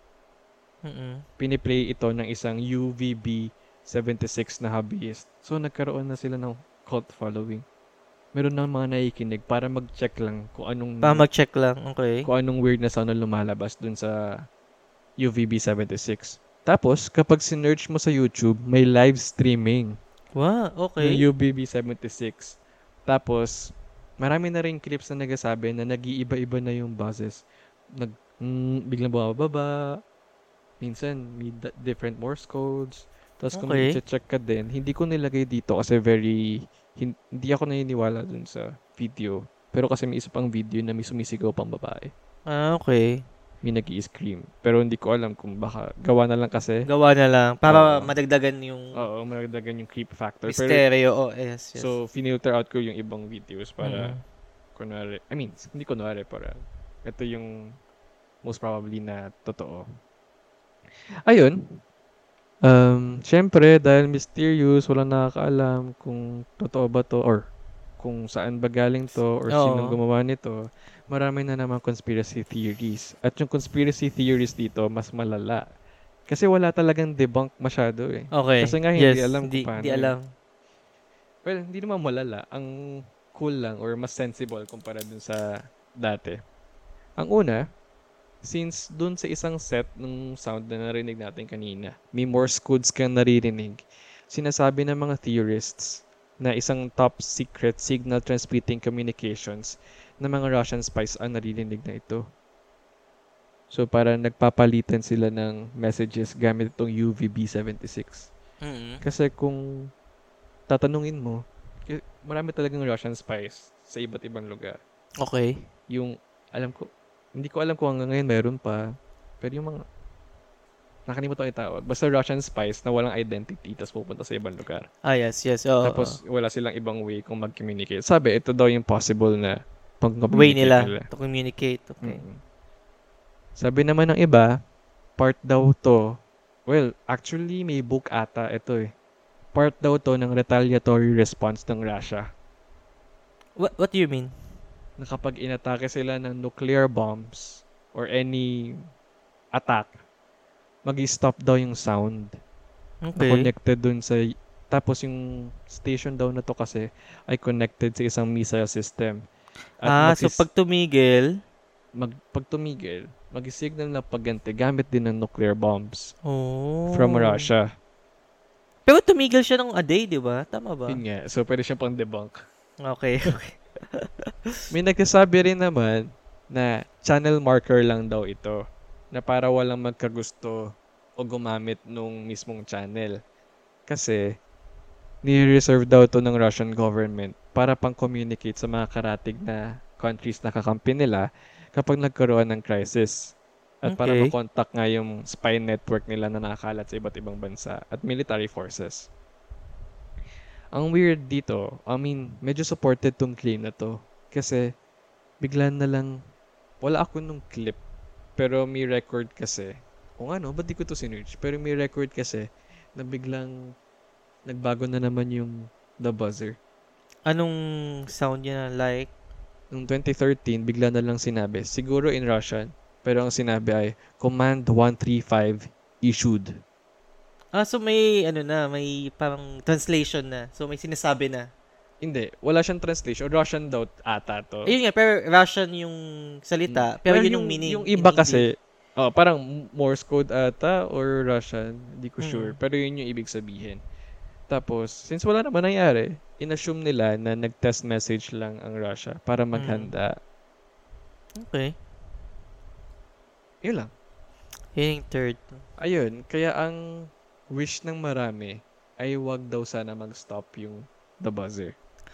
Piniplay ito ng isang UVB 76 na hobbyist. So, nagkaroon na sila ng cult following. Meron na mga nakikinig para mag-check lang kung anong... mag-check lang, okay. Kung anong weird na sound na lumalabas dun sa UVB 76. Tapos, kapag sinearch mo sa YouTube, may live streaming. Wow, okay. Ng UVB 76. Tapos, marami na rin clips na nagsasabi na nag-iiba-iba na yung buzzes. Biglang bumababa. Minsan, may different Morse codes. Tapos kung mag-check ka din, hindi ko nilagay dito kasi hindi ako naniniwala dun sa video. Pero kasi may isa pang video na may sumisigaw pang babae. Okay. May nag-i-scream. Pero hindi ko alam kung baka gawa na lang kasi. Gawa na lang. Para madagdagan yung... Oo, madagdagan yung creep factor. Stereo. Yes. So, finilter out ko yung ibang videos para kunwari, hindi kunwari, para ito yung most probably na totoo. Ayun. Syempre, dahil mysterious, walang nakakaalam kung totoo ba to or kung saan ba galing to or sinong gumawa nito. Marami na naman conspiracy theories. At yung conspiracy theories dito, mas malala Kasi wala talagang debunk masyado eh. Okay. Kasi nga hindi alam kung paano. Hindi alam. Well, hindi naman malala. Ang cool lang or mas sensible kumpara dun sa dati. Ang una, since dun sa isang set ng sound na narinig natin kanina, may Morse codes kang naririnig, sinasabi ng mga theorists na isang top secret signal transmitting communications ng mga Russian spies ang naririnig na ito. So, para nagpapalitan sila ng messages gamit itong UVB-76. Mm-hmm. Kasi kung tatanungin mo, marami talagang Russian spies sa iba't ibang lugar. Okay. Yung, hindi ko alam kung hanggang ngayon meron pa. Pero yung mga, nakalimutan ko itawag. Basta Russian spies na walang identity tapos pupunta sa ibang lugar. Yes. Tapos wala silang ibang way kung mag-communicate. Sabi, ito daw yung possible na way nila to communicate. Okay. Mm-hmm. Sabi naman ng iba, part daw to, well, actually may book ata ito eh. Part daw to ng retaliatory response ng Russia. What do you mean? Na kapag inatake sila ng nuclear bombs or any attack, mag-stop daw yung sound. Okay. Connected dun sa, tapos yung station daw na to kasi ay connected sa isang missile system. At so pag tumigil, mag-signal na pagganti gamit din ng nuclear bombs from Oh. Russia. Pero tumigil siya ng a day, di ba? Tama ba? Yun nga. So, pwede siya pang debunk. Okay. May nagsasabi rin naman na channel marker lang daw ito na para walang magkagusto o gumamit nung mismong channel. Kasi, ni-reserve daw ito ng Russian government para pang-communicate sa mga karatig na countries na kakampi nila kapag nagkaroon ng crisis. At para Okay. makontak nga yung spy network nila na nakakalat sa iba't ibang bansa at military forces. Ang weird dito, medyo supported tong claim na to. Kasi, bigla na lang, wala ako nung clip. Pero may record kasi, ba't di ko to sinerch? Pero may record kasi, na biglang, nagbago na naman yung The Buzzer. Anong sound niya like? Noong 2013, bigla na lang sinabi, siguro in Russian, pero ang sinabi ay, Command 135 issued. So may may parang translation na. So may sinasabi na. Hindi, wala siyang translation. Russian daw ata to. Ayun nga, pero Russian yung salita. Pero yun yung meaning. Yung iba in kasi, parang Morse code ata or Russian, hindi ko sure. Pero yun yung ibig sabihin. Tapos, since wala naman nangyari, inassume nila na nag-test message lang ang Russia para maghanda. Okay. Yun lang. Yun yung third. Ayun, kaya ang wish ng marami ay wag daw sana mag-stop yung The Buzzer.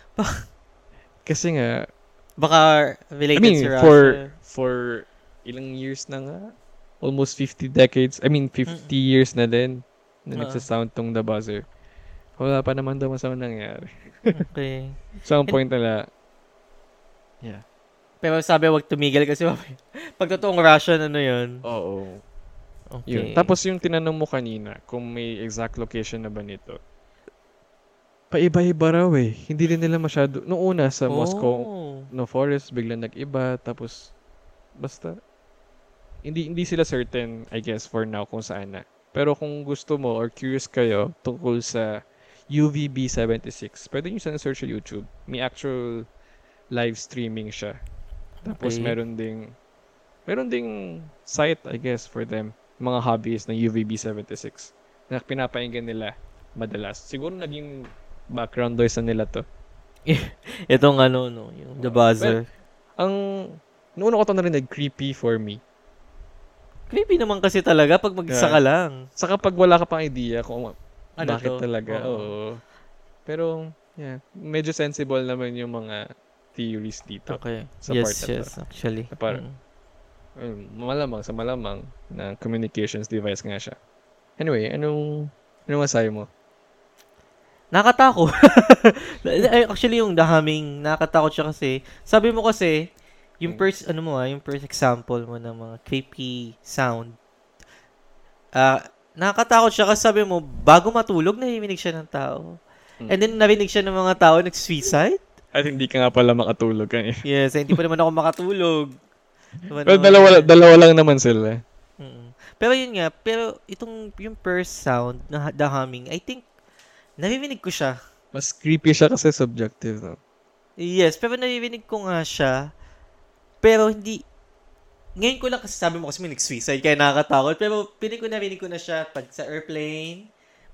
Kasi nga, baka related sa Russia. for ilang years na nga, almost 50 decades, 50 years na din na nagsasound tong The Buzzer. Wala pa naman daw masamang nangyari. Okay. Some point nila, yeah. Pero sabi wag tumigil kasi pag totoong Russian, yun? Oo. Okay. Yun. Tapos yung tinanong mo kanina, kung may exact location na ba nito, paiba-iba raw eh. Hindi din nila masyado, noong una sa Moscow, no forest, biglang nag-iba, tapos, basta, hindi sila certain, I guess, for now, kung saan na. Pero kung gusto mo or curious kayo tungkol sa UVB-76, pwede nyo siya search sa YouTube. May actual live streaming siya. Tapos meron ding site, I guess, for them, mga hobbies ng UVB-76 na pinapainggan nila madalas. Siguro naging background noise na nila to. Itong yung The Buzzer. Noon ko ito narinig, creepy for me. Creepy naman kasi talaga pag mag-isa ka lang. Saka pag wala ka pang idea kung bakit to? talaga. Oo. Pero, yeah, medyo sensible naman yung mga theories dito. Okay. Sa part na Yes, actually. Parang, malamang na communications device nga siya. Anyway, anong masayo mo? Nakatakot. Actually, yung The Humming, nakatakot siya kasi. Sabi mo kasi, yung first example mo ng mga creepy sound. Nakakatakot siya kasi sabi mo, bago matulog, narinig siya ng tao. And then, narinig siya ng mga tao nag-suicide. At hindi ka nga pala makatulog kanina. Yes, hindi pa naman ako makatulog. Well, dalawa lang naman sila. Pero yun nga, pero yung first sound na the humming, I think, naririnig ko siya. Mas creepy siya kasi subjective, no? Yes, pero naririnig ko nga siya. Pero hindi, ngayon ko lang kasi sabi mo kasi may nag-suicide kaya nakakatakot. Pero piling ko narinig ko na siya pag sa airplane,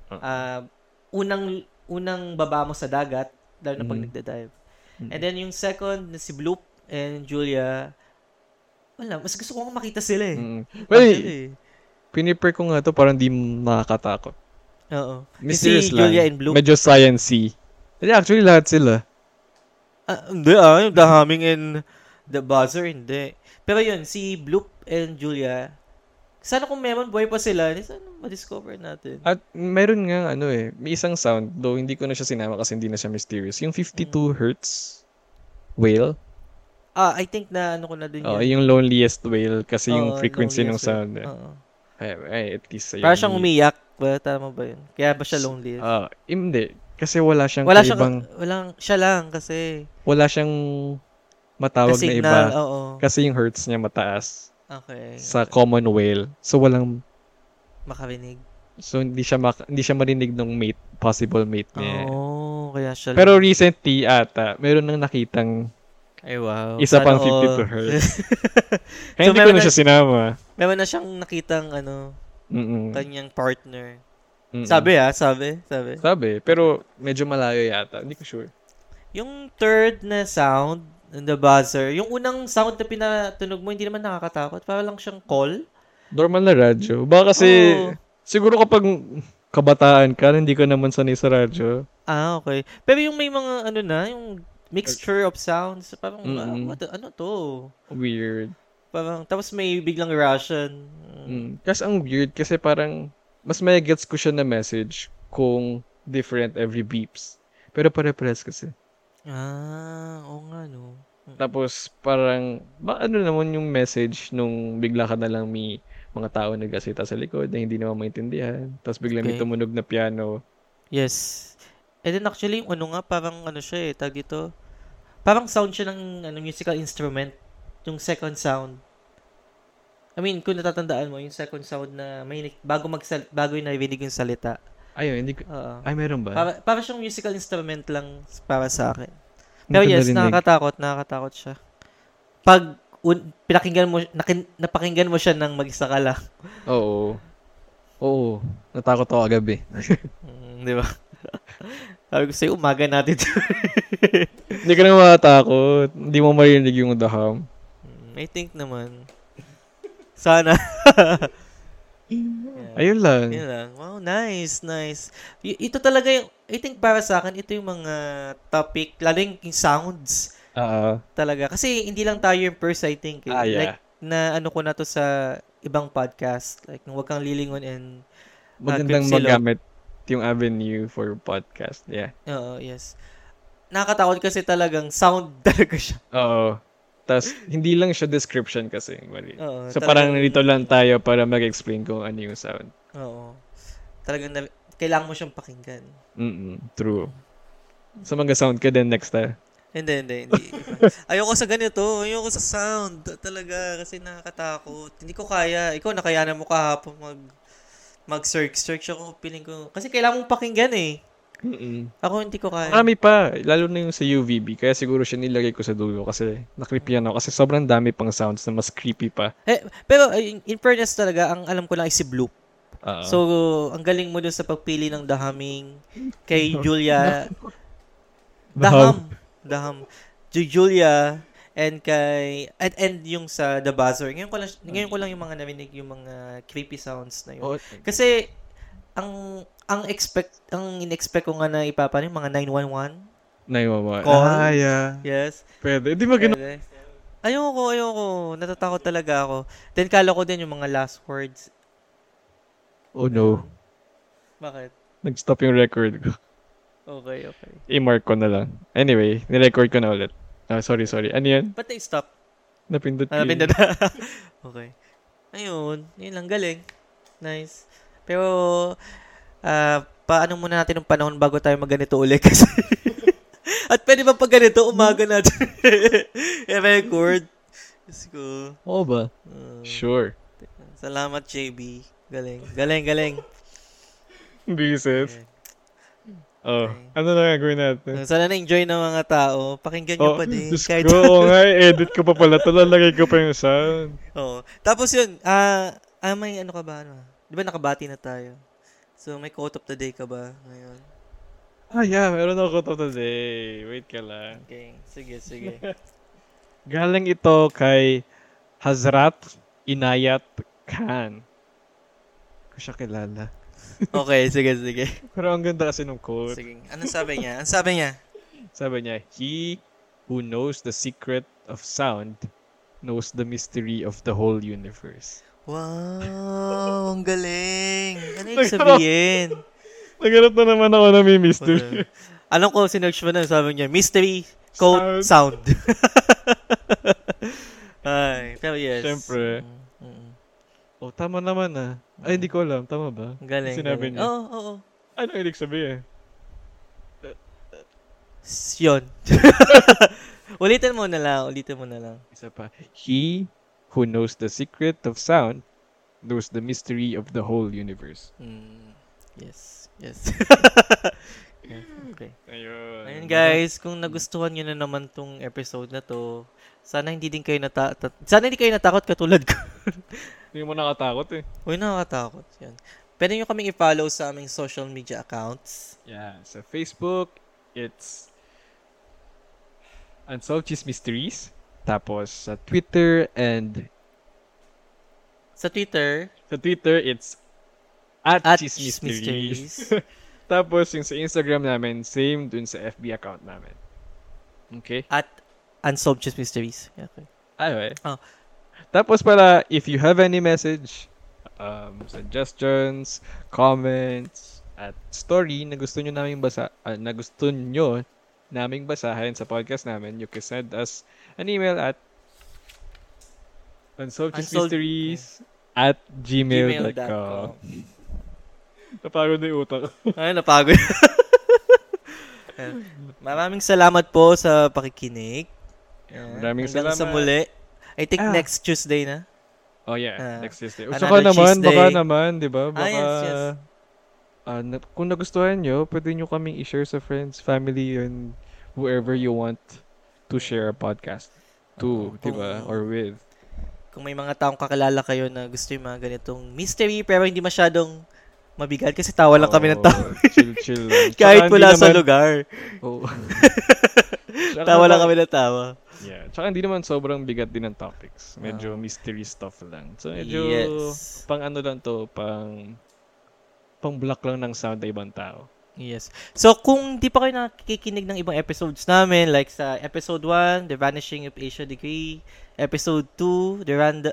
unang baba mo sa dagat, lalo na pag nagda-dive. And then yung second na si Bloop and Julia, wala, mas gusto ko makita sila eh. Well, piniper ko nga to parang di nakakatakot. Oo. Mysterious si lang. Julia and Bloop. Medyo science-y. Actually, lahat sila. Hindi yung The Humming and The Buzzer, hindi. Pero yun, si Bloop and Julia, sana kung meron buhay pa sila, sana ma-discover natin. At meron nga may isang sound, though hindi ko na siya sinama kasi hindi na siya mysterious. Yung 52 hertz whale. I think na ko na din yun. Yung loneliest whale kasi yung frequency ng sound. Ay, at least para siyang umiyak ba? Tama ba yun? Kaya ba siya loneliest? Hindi. Kasi wala siyang siya lang kasi. Wala siyang matawag na iba. Oo. Kasi yung hertz niya mataas. Okay. Sa common whale. So walang makarinig. So hindi siya marinig ng possible mate niya. Kaya siya. Pero recently ata, meron nang nakitang ay wow. Isa pang 52 hertz. Kaya hindi ko na siya sinama. Meron na siyang nakitang kanyang partner. Sabi. Pero medyo malayo yata. Hindi ko sure. Yung third na sound, the buzzer, yung unang sound na pinatunog mo, hindi naman nakakatakot. Para lang siyang call. Normal na radyo. Baka kasi, siguro kapag kabataan ka, hindi ka naman sanay sa radyo. Okay. Pero yung may mga, yung mixture of sounds, parang, ano to? Weird. Parang, tapos may biglang Russian. Kasi ang weird, kasi parang, mas may gets ko siya na message kung different every beeps. Pero pare-pares kasi. Oo nga, no. Tapos, parang, naman yung message nung bigla ka na lang may mga tao nagkasita sa likod na hindi naman maintindihan. Tapos bigla may tumunog na piano. Yes. And then actually, parang siya tag dito. Parang sound siya ng musical instrument. Yung second sound. I mean, kung natatandaan mo, yung second sound na bago yung narinig yung salita. Ayun, hindi ko. Ay, meron ba? Para siyang musical instrument lang para sa akin. Pero yes, nakakatakot siya. Pag napakinggan mo siya ng mag-isa ka lang. Oo. Natakot ako agabi. Di ba? Sabi ko sa'yo, umaga natin. Hindi ka na matatakot. Hindi mo marinig yung daham. I think naman. Sana. Ayun lang. Wow, nice. Ito talaga yung, I think para sa akin, ito yung mga topic, lalo yung sounds. Talaga. Kasi hindi lang tayo yung first, I think. Yeah. Like, na ko na to sa ibang podcast. Like, Huwag Kang Lilingon and magandang magamit yung avenue for podcast. Yeah. Yes. Nakakatakot kasi talagang sound talaga siya. Tapos, hindi lang siya description kasi. So, parang nandito lang tayo para mag-explain kung ano yung sound. Talagang kailangan mo siyang pakinggan. True. So, mag-sound ka din next time. Hindi. Ayoko sa ganito. Ayoko sa sound. Talaga. Kasi nakakatakot. Hindi ko kaya. Ikaw, nakayanan mo kahapon mag-search ako. Piling ko. Kasi kailangan mong pakinggan eh. Ako hindi ko kaya. Marami pa. Lalo na yung sa UVB. Kaya siguro siya nilagay ko sa dulo. Kasi na-creepy ako. Kasi sobrang dami pang sounds na mas creepy pa. Pero in fairness talaga, ang alam ko lang ay si Bloop. So, ang galing mo dun sa pagpili ng The Humming. Kay Julia. The Hum. Julia and yung sa The Buzzer. Ngayon ko lang yung mga narinig yung mga creepy sounds na yun. Kasi ang in-expect ko nga na ipapanin mga 911. 911. Call. Yeah. Yes. Pwede. Di ba Ayoko. Natatakot talaga ako. Then kala ko din yung mga last words. Oh no. Bakit? Nag-stop yung record ko. Okay. I-mark ko na lang. Anyway, nirecord ko na ulit. Sorry. Ano yan? Ba't na-stop? Napindot ko. Okay. Ayun. Yun lang. Galing. Nice. Pero, paano muna natin ng panahon bago tayo magganito ulit? Kasi at pwede ba pag ganito, umaga natin i-record? Let's go. Oo ba? Sure. Salamat, JB. Galing. Bisit. Okay. Oh, ano na gagawin natin? Sana na-enjoy ng mga tao. Pakinggan nyo pa din. Diyos ko, nga, edit ko pa pala. Lalagay ko pa yung sound. Tapos yun, may ano ka ba? Di ba nakabati na tayo? So, may quote of the day ka ba ngayon? Yeah, meron ako quote of the day. Wait ka lang. Okay, sige. Galing ito kay Hazrat Inayat Khan. Ko siya kilala. Okay, sige. Pero ang ganda kasi ng quote. Sige. Anong sabi niya? Sabi niya, he who knows the secret of sound knows the mystery of the whole universe. Wow, ang galing. Ano yung sabihin? Naghanap na naman ako na may mystery. Alam ko, sinerch mo na, sabi niya, mystery, quote, sound. Ay, pero yes. Siyempre. Tama naman Ay, hindi ko alam. Tama ba? Galing. Sinabi niya. Oo. Ano ibig sabihin? Yun. Ulitin mo na lang. Isa pa. He who knows the secret of sound knows the mystery of the whole universe. Yes. Okay. Ayun guys, kung nagustuhan nyo na naman tong episode na to, sana hindi kayo natakot katulad ko. Hindi mo nakatakot eh. Uy, nakakatakot. Yan. Pwede nyo kaming i-follow sa aming social media accounts. Yeah, sa Facebook, it's Unsolved Cheese Mysteries. Tapos sa Twitter, it's at Cheese Mysteries. Tapos yung sa Instagram namin, same dun sa FB account namin. Okay? At Unsolved Cheese Mysteries. Okay. Ay. Tapos pala, if you have any message, suggestions, comments, at story na gusto nyo naming basahin sa podcast namin, you can send us an email at unsolvedmysteries@gmail.com. Napagod na yung utak. Ay, napagod. Maraming salamat po sa pakikinig. Maraming salamat. Sa muli. I think next Tuesday na. Oh yeah, next Tuesday. Saka naman, baka naman, di ba? Baka, yes. Kung nagustuhan nyo, pwede nyo kaming i-share sa friends, family, and whoever you want to share a podcast to, di ba? Or with. Kung may mga taong kakilala kayo na gusto yung mga ganitong mystery pero hindi masyadong mabigat kasi tawa lang kami ng tawa. Chill lang. Kahit wala sa lugar. Tawa lang kami ng tawa. Yeah. Tsaka hindi naman sobrang bigat din ng topics. Medyo mystery stuff lang. So medyo pang ano lang to, pang block lang ng sound ng ibang tao. Yes. So kung di pa kayo nakikinig ng ibang episodes namin, like sa episode 1, The Vanishing of Asia Degree, episode 2, The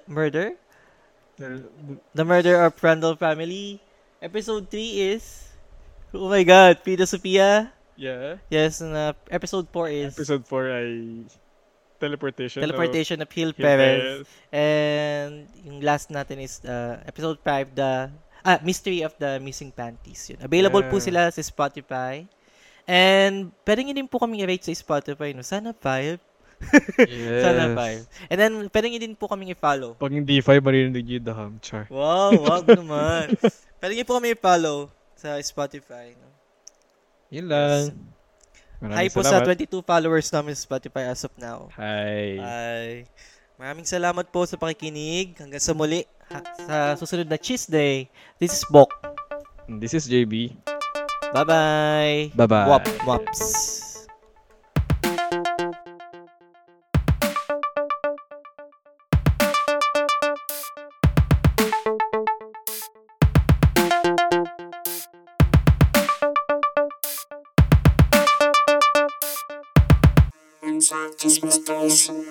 Murder of Randall Family, episode 3 is, oh my God, Pida Sophia. Yeah. Yes, episode 4 is Episode 4 ay Teleportation of Gil Perez. And yung last natin is episode 5, Mystery of the Missing Panties. Yun. Available po sila sa Spotify. And pwede nyo din po kami i-rate sa Spotify. No? Sana 5. Yes. Sana 5. And then pwede nyo din po kami i-follow. Pag hindi 5, marinig nyo the hum. Char. Wow, wag naman. Pwede nyo po kami i-follow sa Spotify. No? Yun lang. Hi po sa 22 followers namin sa Spotify as of now. Hi. Maraming salamat po sa pakikinig. Hanggang sa muli sa susunod na Cheese Day. This is Bok. And this is JB. Bye-bye. Bye-bye. Wops. Just mysteries.